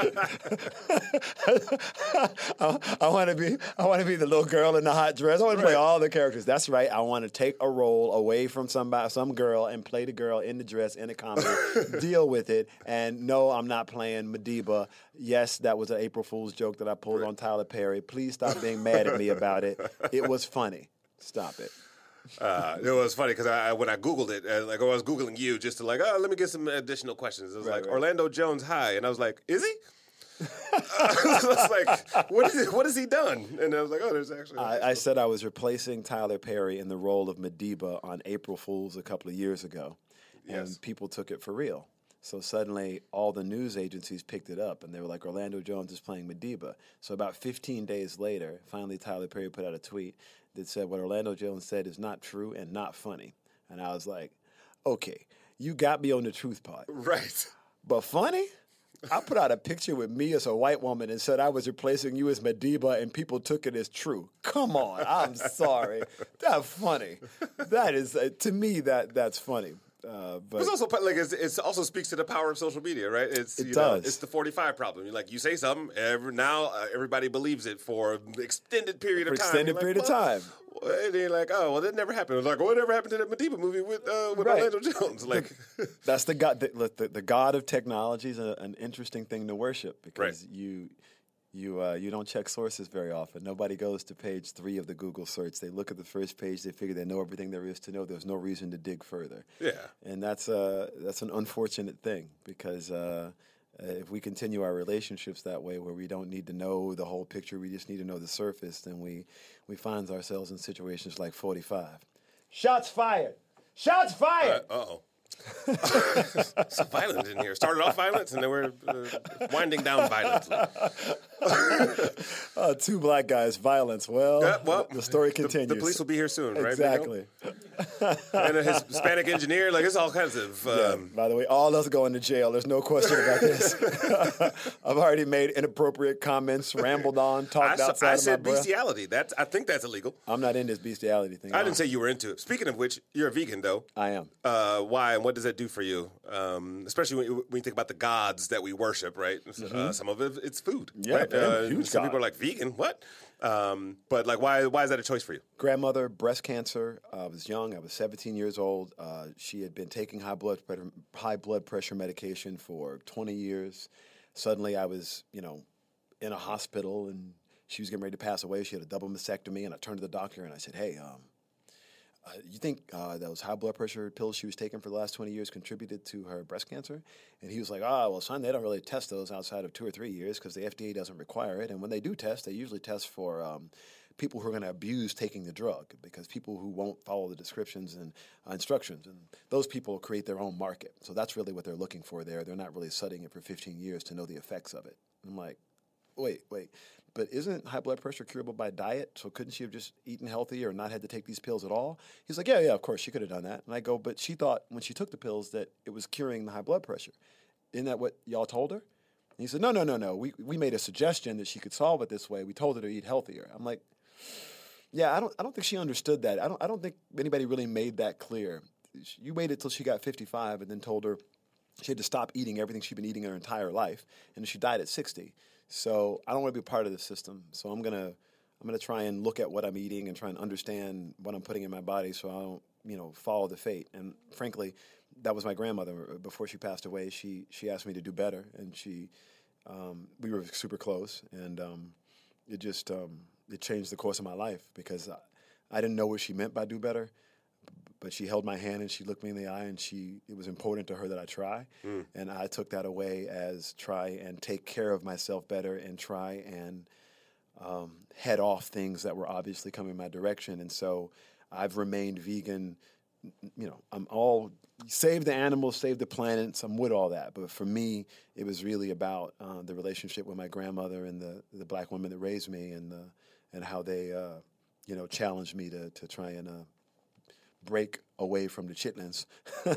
I, I want to be I want to be the little girl in the hot dress. I want to play Right. all the characters. That's right. I want to take a role away from somebody, some girl, and play the girl in the dress in a comedy. Deal with it. And no, I'm not playing Madiba. Yes, that was an April Fool's joke that I pulled on Tyler Perry. Please stop being mad at me about it. It was funny. Stop it. Uh, it was funny because I, I when I Googled it, uh, like I was Googling you just to like, oh, let me get some additional questions. It was Right, like right. Orlando Jones High, and I was like, is he? I was like, what is it, what has he done? And I was like, oh, there's actually. I, I said I was replacing Tyler Perry in the role of Madiba on April Fool's a couple of years ago, and Yes. people took it for real. So suddenly, all the news agencies picked it up, and they were like, Orlando Jones is playing Madiba. So about fifteen days later, finally Tyler Perry put out a tweet that said, what Orlando Jones said is not true and not funny. And I was like, okay, you got me on the truth part. Right. But funny? I put out a picture with me as a white woman and said I was replacing you as Madiba, and people took it as true. Come on, I'm sorry. That's funny. That is, uh, to me, that that's funny. Uh, but It's also like it's, it's also speaks to the power of social media, right? It's It you know, does. it's the forty-five problem. You're like you say something, every, now uh, everybody believes it for an extended period for of time. extended You're period like, of time. well, and they're like, oh, well, that never happened. It's like, whatever happened to that Madiba movie with uh, with Right. Orlando Jones? Like, That's the God. The, look, the, the God of technology is a, an interesting thing to worship because Right. you you uh, you don't check sources very often. Nobody goes to page three of the Google search. They look at the first page. They figure they know everything there is to know. There's no reason to dig further. yeah, And that's uh, that's an unfortunate thing because uh, uh, if we continue our relationships that way, where we don't need to know the whole picture, we just need to know the surface, then we we find ourselves in situations like forty-five. Shots fired! Shots uh fired! oh. So violent in here. Started off violence, and then we're uh, winding down violently. Uh, two black guys, violence. Well, Yeah, well, the story the- continues. The, police will be here soon, right? Exactly. Bingo? And a Hispanic engineer, like it's all kinds of. Um, Yeah, by the way, all us going to jail. There's no question about this. I've already made inappropriate comments, rambled on, I, talked s- outside I of my said breath. bestiality. That's I think that's illegal. I'm not in this bestiality thing. I didn't say you were into it. Speaking of which, you're a vegan, though. I am. Uh, why and what does that do for you? Um, especially when you, when you think about the gods that we worship, right? Uh, some of it, it's food. Mm-hmm. Yeah, right? man, Uh, huge some God. people are like vegan. What? Um, but like, why? Why is that a choice for you? Grandmother, breast cancer. Uh, I was young. I was seventeen years old. Uh, she had been taking high blood pressure, high blood pressure medication for twenty years. Suddenly, I was, you know, in a hospital, and she was getting ready to pass away. She had a double mastectomy, and I turned to the doctor and I said, "Hey, um, uh, you think uh, those high blood pressure pills she was taking for the last twenty years contributed to her breast cancer? And he was like, oh, well, son, they don't really test those outside of two or three years because the F D A doesn't require it. And when they do test, they usually test for um, people who are going to abuse taking the drug, because people who won't follow the descriptions and uh, instructions, and those people create their own market. So that's really what they're looking for there. They're not really studying it for fifteen years to know the effects of it. I'm like, wait, wait. But isn't high blood pressure curable by diet? So couldn't she have just eaten healthy or not had to take these pills at all? He's like, yeah, yeah, of course, she could have done that. And I go, but she thought when she took the pills that it was curing the high blood pressure. Isn't that what y'all told her? And he said, no, no, no, no. We we made a suggestion that she could solve it this way. We told her to eat healthier. I'm like, yeah, I don't I don't think she understood that. I don't I don't think anybody really made that clear. You waited till she got fifty-five and then told her she had to stop eating everything she'd been eating her entire life, and she died at sixty. So I don't want to be part of the system. So I'm gonna I'm gonna try and look at what I'm eating and try and understand what I'm putting in my body, so I don't, you know, follow the fate. And frankly, that was my grandmother. Before she passed away, she she asked me to do better, and she um, we were super close, and um, it just um, it changed the course of my life, because I, I didn't know what she meant by do better. But she held my hand and she looked me in the eye, and she it was important to her that I try. Mm. And I took that away as try and take care of myself better and try and um, head off things that were obviously coming my direction. And so I've remained vegan. You know, I'm all save the animals, save the planets. I'm with all that. But for me, it was really about uh, the relationship with my grandmother and the, the black woman that raised me, and the, and how they, uh, you know, challenged me to, to try and uh, break away from the chitlins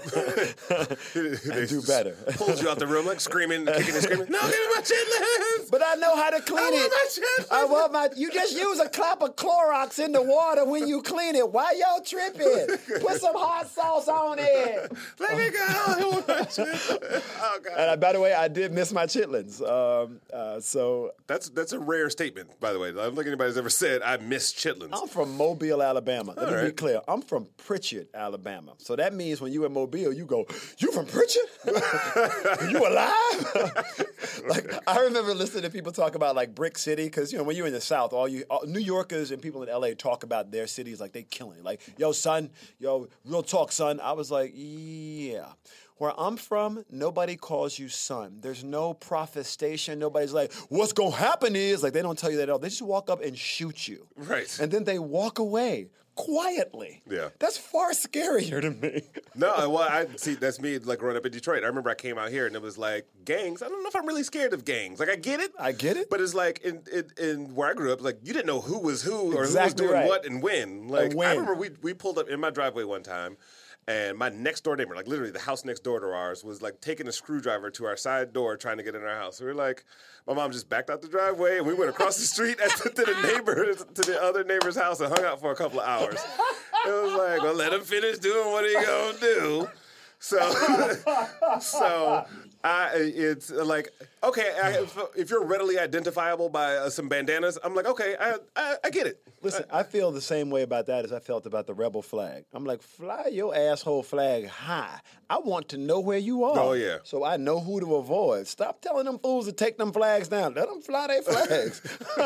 and do better. Pulls you out the room like screaming, kicking and screaming, no, give me my chitlins! But I know how to clean I it. want my chitlins! I want my, you just use a clap of Clorox in the water when you clean it. Why y'all tripping? Put some hot sauce on it. Let me go. I want my chitlins. Oh, God. And I, by the way, I did miss my chitlins. Um, uh, so That's that's a rare statement, by the way. I don't think anybody's ever said, I miss chitlins. I'm from Mobile, Alabama. Let All me right. be clear. I'm from Pritchard, Alabama. So that means when you in Mobile, you go, you from Pritchard? You alive? Like, I remember listening to people talk about like Brick City, because, you know, when you're in the South, all you all, New Yorkers and people in L A talk about their cities like they killing it. Like, yo, son, yo, real talk, son. I was like, yeah. Where I'm from, nobody calls you son. There's no protestation. Nobody's like, what's going to happen is, like, they don't tell you that at all. They just walk up and shoot you. Right. And then they walk away quietly. Yeah. That's far scarier to me. No, well, I see. That's me, like growing up in Detroit. I remember I came out here and it was like gangs. I don't know if I'm really scared of gangs. Like I get it, I get it, but it's like in in, in where I grew up, like you didn't know who was who or exactly who was doing right. what and when. Like and when. I remember we we pulled up in my driveway one time. And my next door neighbor, like literally the house next door to ours, was like taking a screwdriver to our side door trying to get in our house. We were like, my mom just backed out the driveway and we went across the street at the, to the neighbor, to the other neighbor's house and hung out for a couple of hours. It was like, well, let him finish doing what he gonna do. So, so I, it's like, okay, I, if, if you're readily identifiable by uh, some bandanas, I'm like, okay, I, I, I get it. Listen, I feel the same way about that as I felt about the rebel flag. I'm like, fly your asshole flag high. I want to know where you are. Oh, yeah. So I know who to avoid. Stop telling them fools to take them flags down. Let them fly their flags.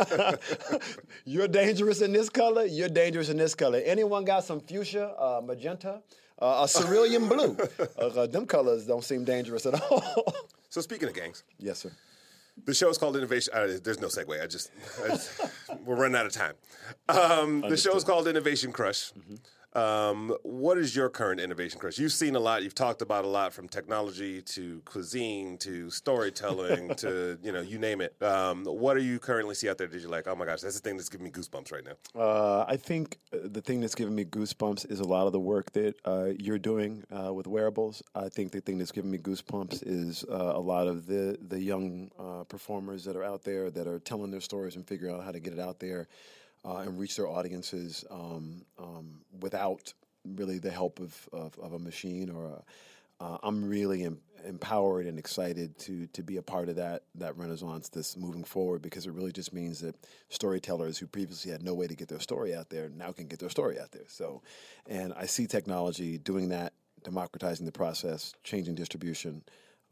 You're dangerous in this color. You're dangerous in this color. Anyone got some fuchsia, uh, magenta, uh, a cerulean blue? Uh, uh, them colors don't seem dangerous at all. So speaking of gangs. Yes, sir. The show is called Innovation. Uh, there's no segue. I just, I just we're running out of time. Um, the show is called Innovation Crush. Mm-hmm. Um, what is your current innovation crush? You've seen a lot. You've talked about a lot, from technology to cuisine to storytelling to, you know, you name it. Um, what do you currently see out there that you're like, oh my gosh, that's the thing that's giving me goosebumps right now? Uh, I think the thing that's giving me goosebumps is a lot of the work that uh, you're doing uh, with wearables. I think the thing that's giving me goosebumps is uh, a lot of the, the young uh, performers that are out there that are telling their stories and figuring out how to get it out there. Uh, and reach their audiences um, um, without really the help of, of, of a machine or a, uh, I'm really em- empowered and excited to to be a part of that that renaissance that's moving forward, because it really just means that storytellers who previously had no way to get their story out there now can get their story out there. So, and I see technology doing that, democratizing the process, changing distribution,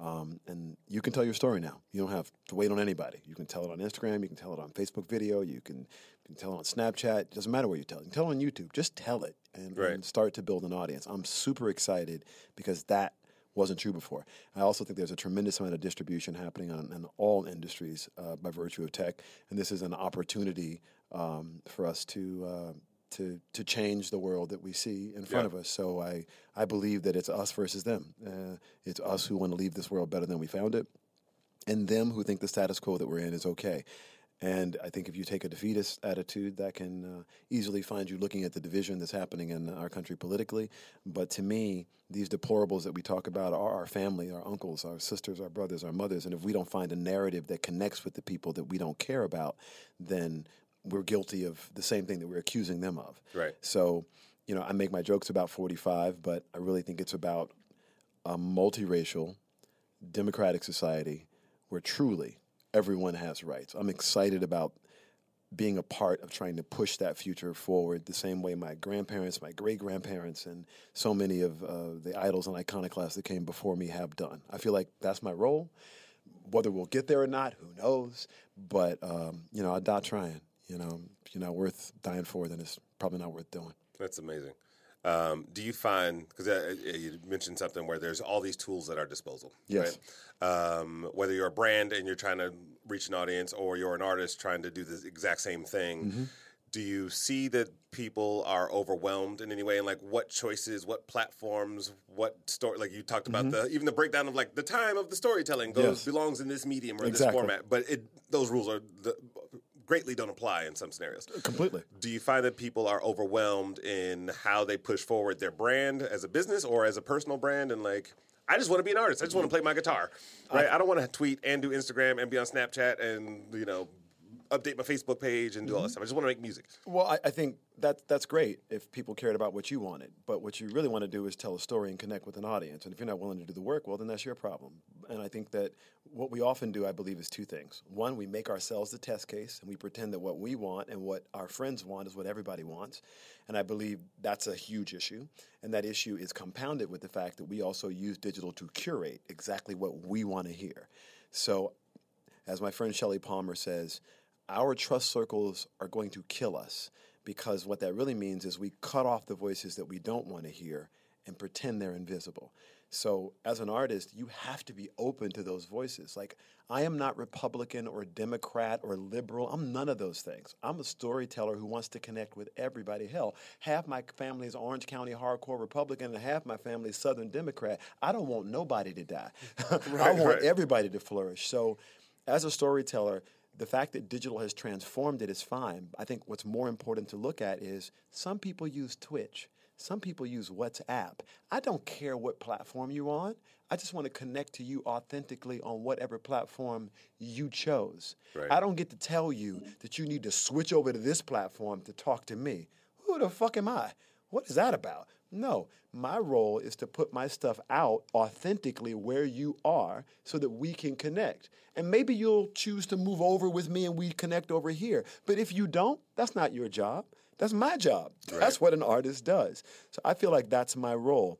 Um, and you can tell your story now. You don't have to wait on anybody. You can tell it on Instagram. You can tell it on Facebook video. You can, you can tell it on Snapchat. It doesn't matter where you tell it. You can tell it on YouTube. Just tell it and, right. and start to build an audience. I'm super excited because that wasn't true before. I also think there's a tremendous amount of distribution happening on, in all industries uh, by virtue of tech. And this is an opportunity um, for us to uh, to to change the world that we see in front yeah. of us. So I, I believe that it's us versus them. Uh, it's us who want to leave this world better than we found it, and them who think the status quo that we're in is okay. And I think if you take a defeatist attitude, that can uh, easily find you looking at the division that's happening in our country politically. But to me, these deplorables that we talk about are our family, our uncles, our sisters, our brothers, our mothers. And if we don't find a narrative that connects with the people that we don't care about, then we're guilty of the same thing that we're accusing them of. Right. So, you know, I make my jokes about forty-five, but I really think it's about a multiracial, democratic society where truly everyone has rights. I'm excited about being a part of trying to push that future forward the same way my grandparents, my great-grandparents, and so many of uh, the idols and iconoclasts that came before me have done. I feel like that's my role. Whether we'll get there or not, who knows? But, um, you know, I die trying. You know, if you're not worth dying for, then it's probably not worth doing. That's amazing. Um, do you find, because uh, you mentioned something where there's all these tools at our disposal, yes. right? Um, whether you're a brand and you're trying to reach an audience or you're an artist trying to do the exact same thing, mm-hmm. do you see that people are overwhelmed in any way? And like what choices, what platforms, what story, like you talked about mm-hmm. the, even the breakdown of like the time of the storytelling goes, yes. belongs in this medium or exactly. this format, but it, those rules are the, greatly don't apply in some scenarios. Completely. Do you find that people are overwhelmed in how they push forward their brand as a business or as a personal brand? And like, I just want to be an artist. I just want to play my guitar, right? I, I don't want to tweet and do Instagram and be on Snapchat and, you know, update my Facebook page and do all that stuff. I just want to make music. Well, I, I think that that's great if people cared about what you wanted. But what you really want to do is tell a story and connect with an audience. And if you're not willing to do the work, well, then that's your problem. And I think that what we often do, I believe, is two things. One, we make ourselves the test case, and we pretend that what we want and what our friends want is what everybody wants. And I believe that's a huge issue. And that issue is compounded with the fact that we also use digital to curate exactly what we want to hear. So, as my friend Shelley Palmer says, our trust circles are going to kill us because what that really means is we cut off the voices that we don't want to hear and pretend they're invisible. So as an artist, you have to be open to those voices. Like, I am not Republican or Democrat or liberal. I'm none of those things. I'm a storyteller who wants to connect with everybody. Hell, half my family is Orange County hardcore Republican and half my family is Southern Democrat. I don't want nobody to die. Right, I want right. everybody to flourish. So as a storyteller, the fact that digital has transformed it is fine. I think what's more important to look at is some people use Twitch. Some people use WhatsApp. I don't care what platform you're on. I just want to connect to you authentically on whatever platform you chose. Right. I don't get to tell you that you need to switch over to this platform to talk to me. Who the fuck am I? What is that about? No, my role is to put my stuff out authentically where you are so that we can connect. And maybe you'll choose to move over with me and we connect over here. But if you don't, that's not your job. That's my job. Right. That's what an artist does. So I feel like that's my role.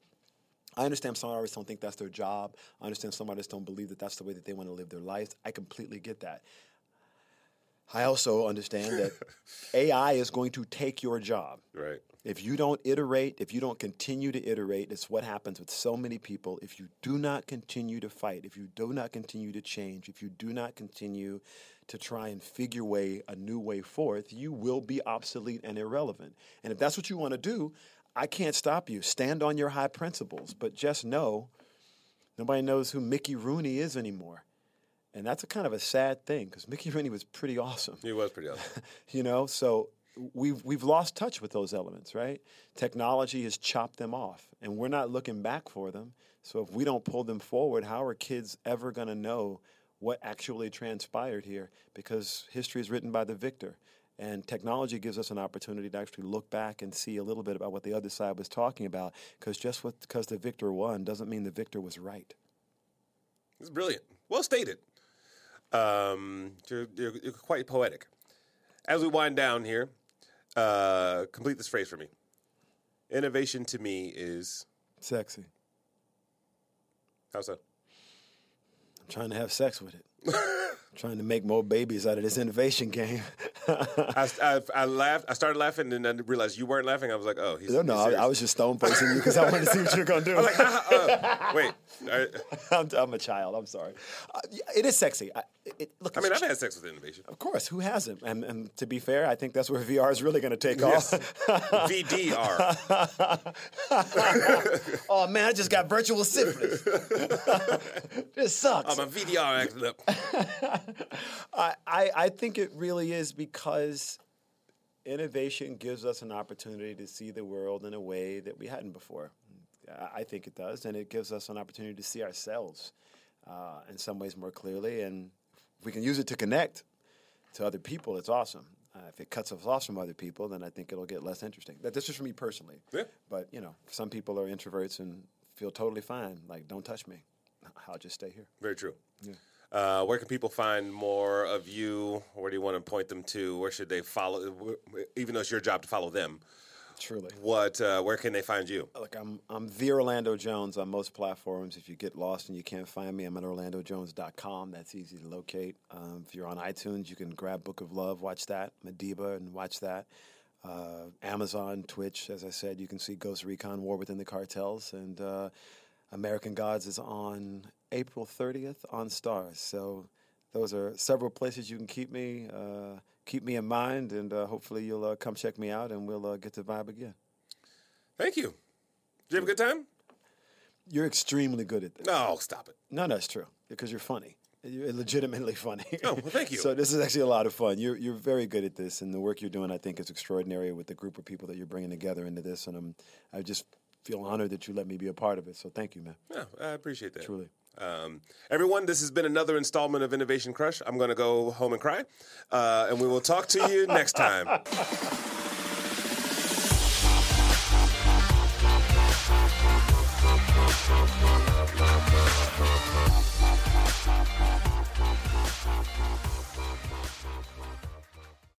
I understand some artists don't think that's their job. I understand some artists don't believe that that's the way that they want to live their lives. I completely get that. I also understand that A I is going to take your job. Right. If you don't iterate, if you don't continue to iterate, it's what happens with so many people. If you do not continue to fight, if you do not continue to change, if you do not continue to try and figure way a new way forth, you will be obsolete and irrelevant. And if that's what you want to do, I can't stop you. Stand on your high principles, but just know nobody knows who Mickey Rooney is anymore. And that's a kind of a sad thing because Mickey Rooney was pretty awesome. He was pretty awesome. You know, so we've we've lost touch with those elements, right? Technology has chopped them off, and we're not looking back for them. So if we don't pull them forward, how are kids ever going to know what actually transpired here? Because history is written by the victor, and technology gives us an opportunity to actually look back and see a little bit about what the other side was talking about. Because just because the victor won doesn't mean the victor was right. It's brilliant. Well stated. Um, you're, you're, you're quite poetic. As we wind down here, uh, complete this phrase for me. Innovation to me is... sexy. How so? Trying to have sex with it. Trying to make more babies out of this innovation game. I, I, I laughed. I started laughing, and then I realized you weren't laughing. I was like, "Oh, he's no, no." he's I, I was just stone facing you because I wanted to see what you're gonna do. I was like, ha, ha, uh, "Wait, I, I'm, I'm a child. I'm sorry. Uh, it is sexy. I, it, look, I mean, I've had sex with innovation. Of course, who hasn't? And, and to be fair, I think that's where V R is really going to take Yes. off. V D R. Oh man, I just got virtual syphilis. This sucks. I'm a V D R actor. I, I, I think it really is because innovation gives us an opportunity to see the world in a way that we hadn't before. I, I think it does, and it gives us an opportunity to see ourselves uh, in some ways more clearly. And if we can use it to connect to other people, it's awesome. Uh, if it cuts us off from other people, then I think it'll get less interesting. That, that's just for me personally. Yeah. But, you know, some people are introverts and feel totally fine. Like, don't touch me. I'll just stay here. Very true. Yeah. Uh, where can people find more of you? Where do you want to point them to? Where should they follow? Even though it's your job to follow them. Truly. What? Uh, where can they find you? Look, I'm I'm the Orlando Jones on most platforms. If you get lost and you can't find me, I'm at orlando jones dot com. That's easy to locate. Um, if you're on iTunes, you can grab Book of Love, watch that, Madiba, and watch that. Uh, Amazon, Twitch, as I said, you can see Ghost Recon War Within the Cartels. And uh, American Gods is on April thirtieth on Starz. So those are several places you can keep me. Uh, Keep me in mind, and uh, hopefully you'll uh, come check me out, and we'll uh, get to vibe again. Thank you. Did you have a good time? You're extremely good at this. No, stop it. No, no, it's true, because you're funny. You're legitimately funny. Oh, well, thank you. So this is actually a lot of fun. You're you're very good at this, and the work you're doing, I think, is extraordinary with the group of people that you're bringing together into this, and I'm, I just feel honored that you let me be a part of it. So thank you, man. Yeah, I appreciate that. Truly. Um, everyone, this has been another installment of Innovation Crush. I'm going to go home and cry, uh, and we will talk to you next time.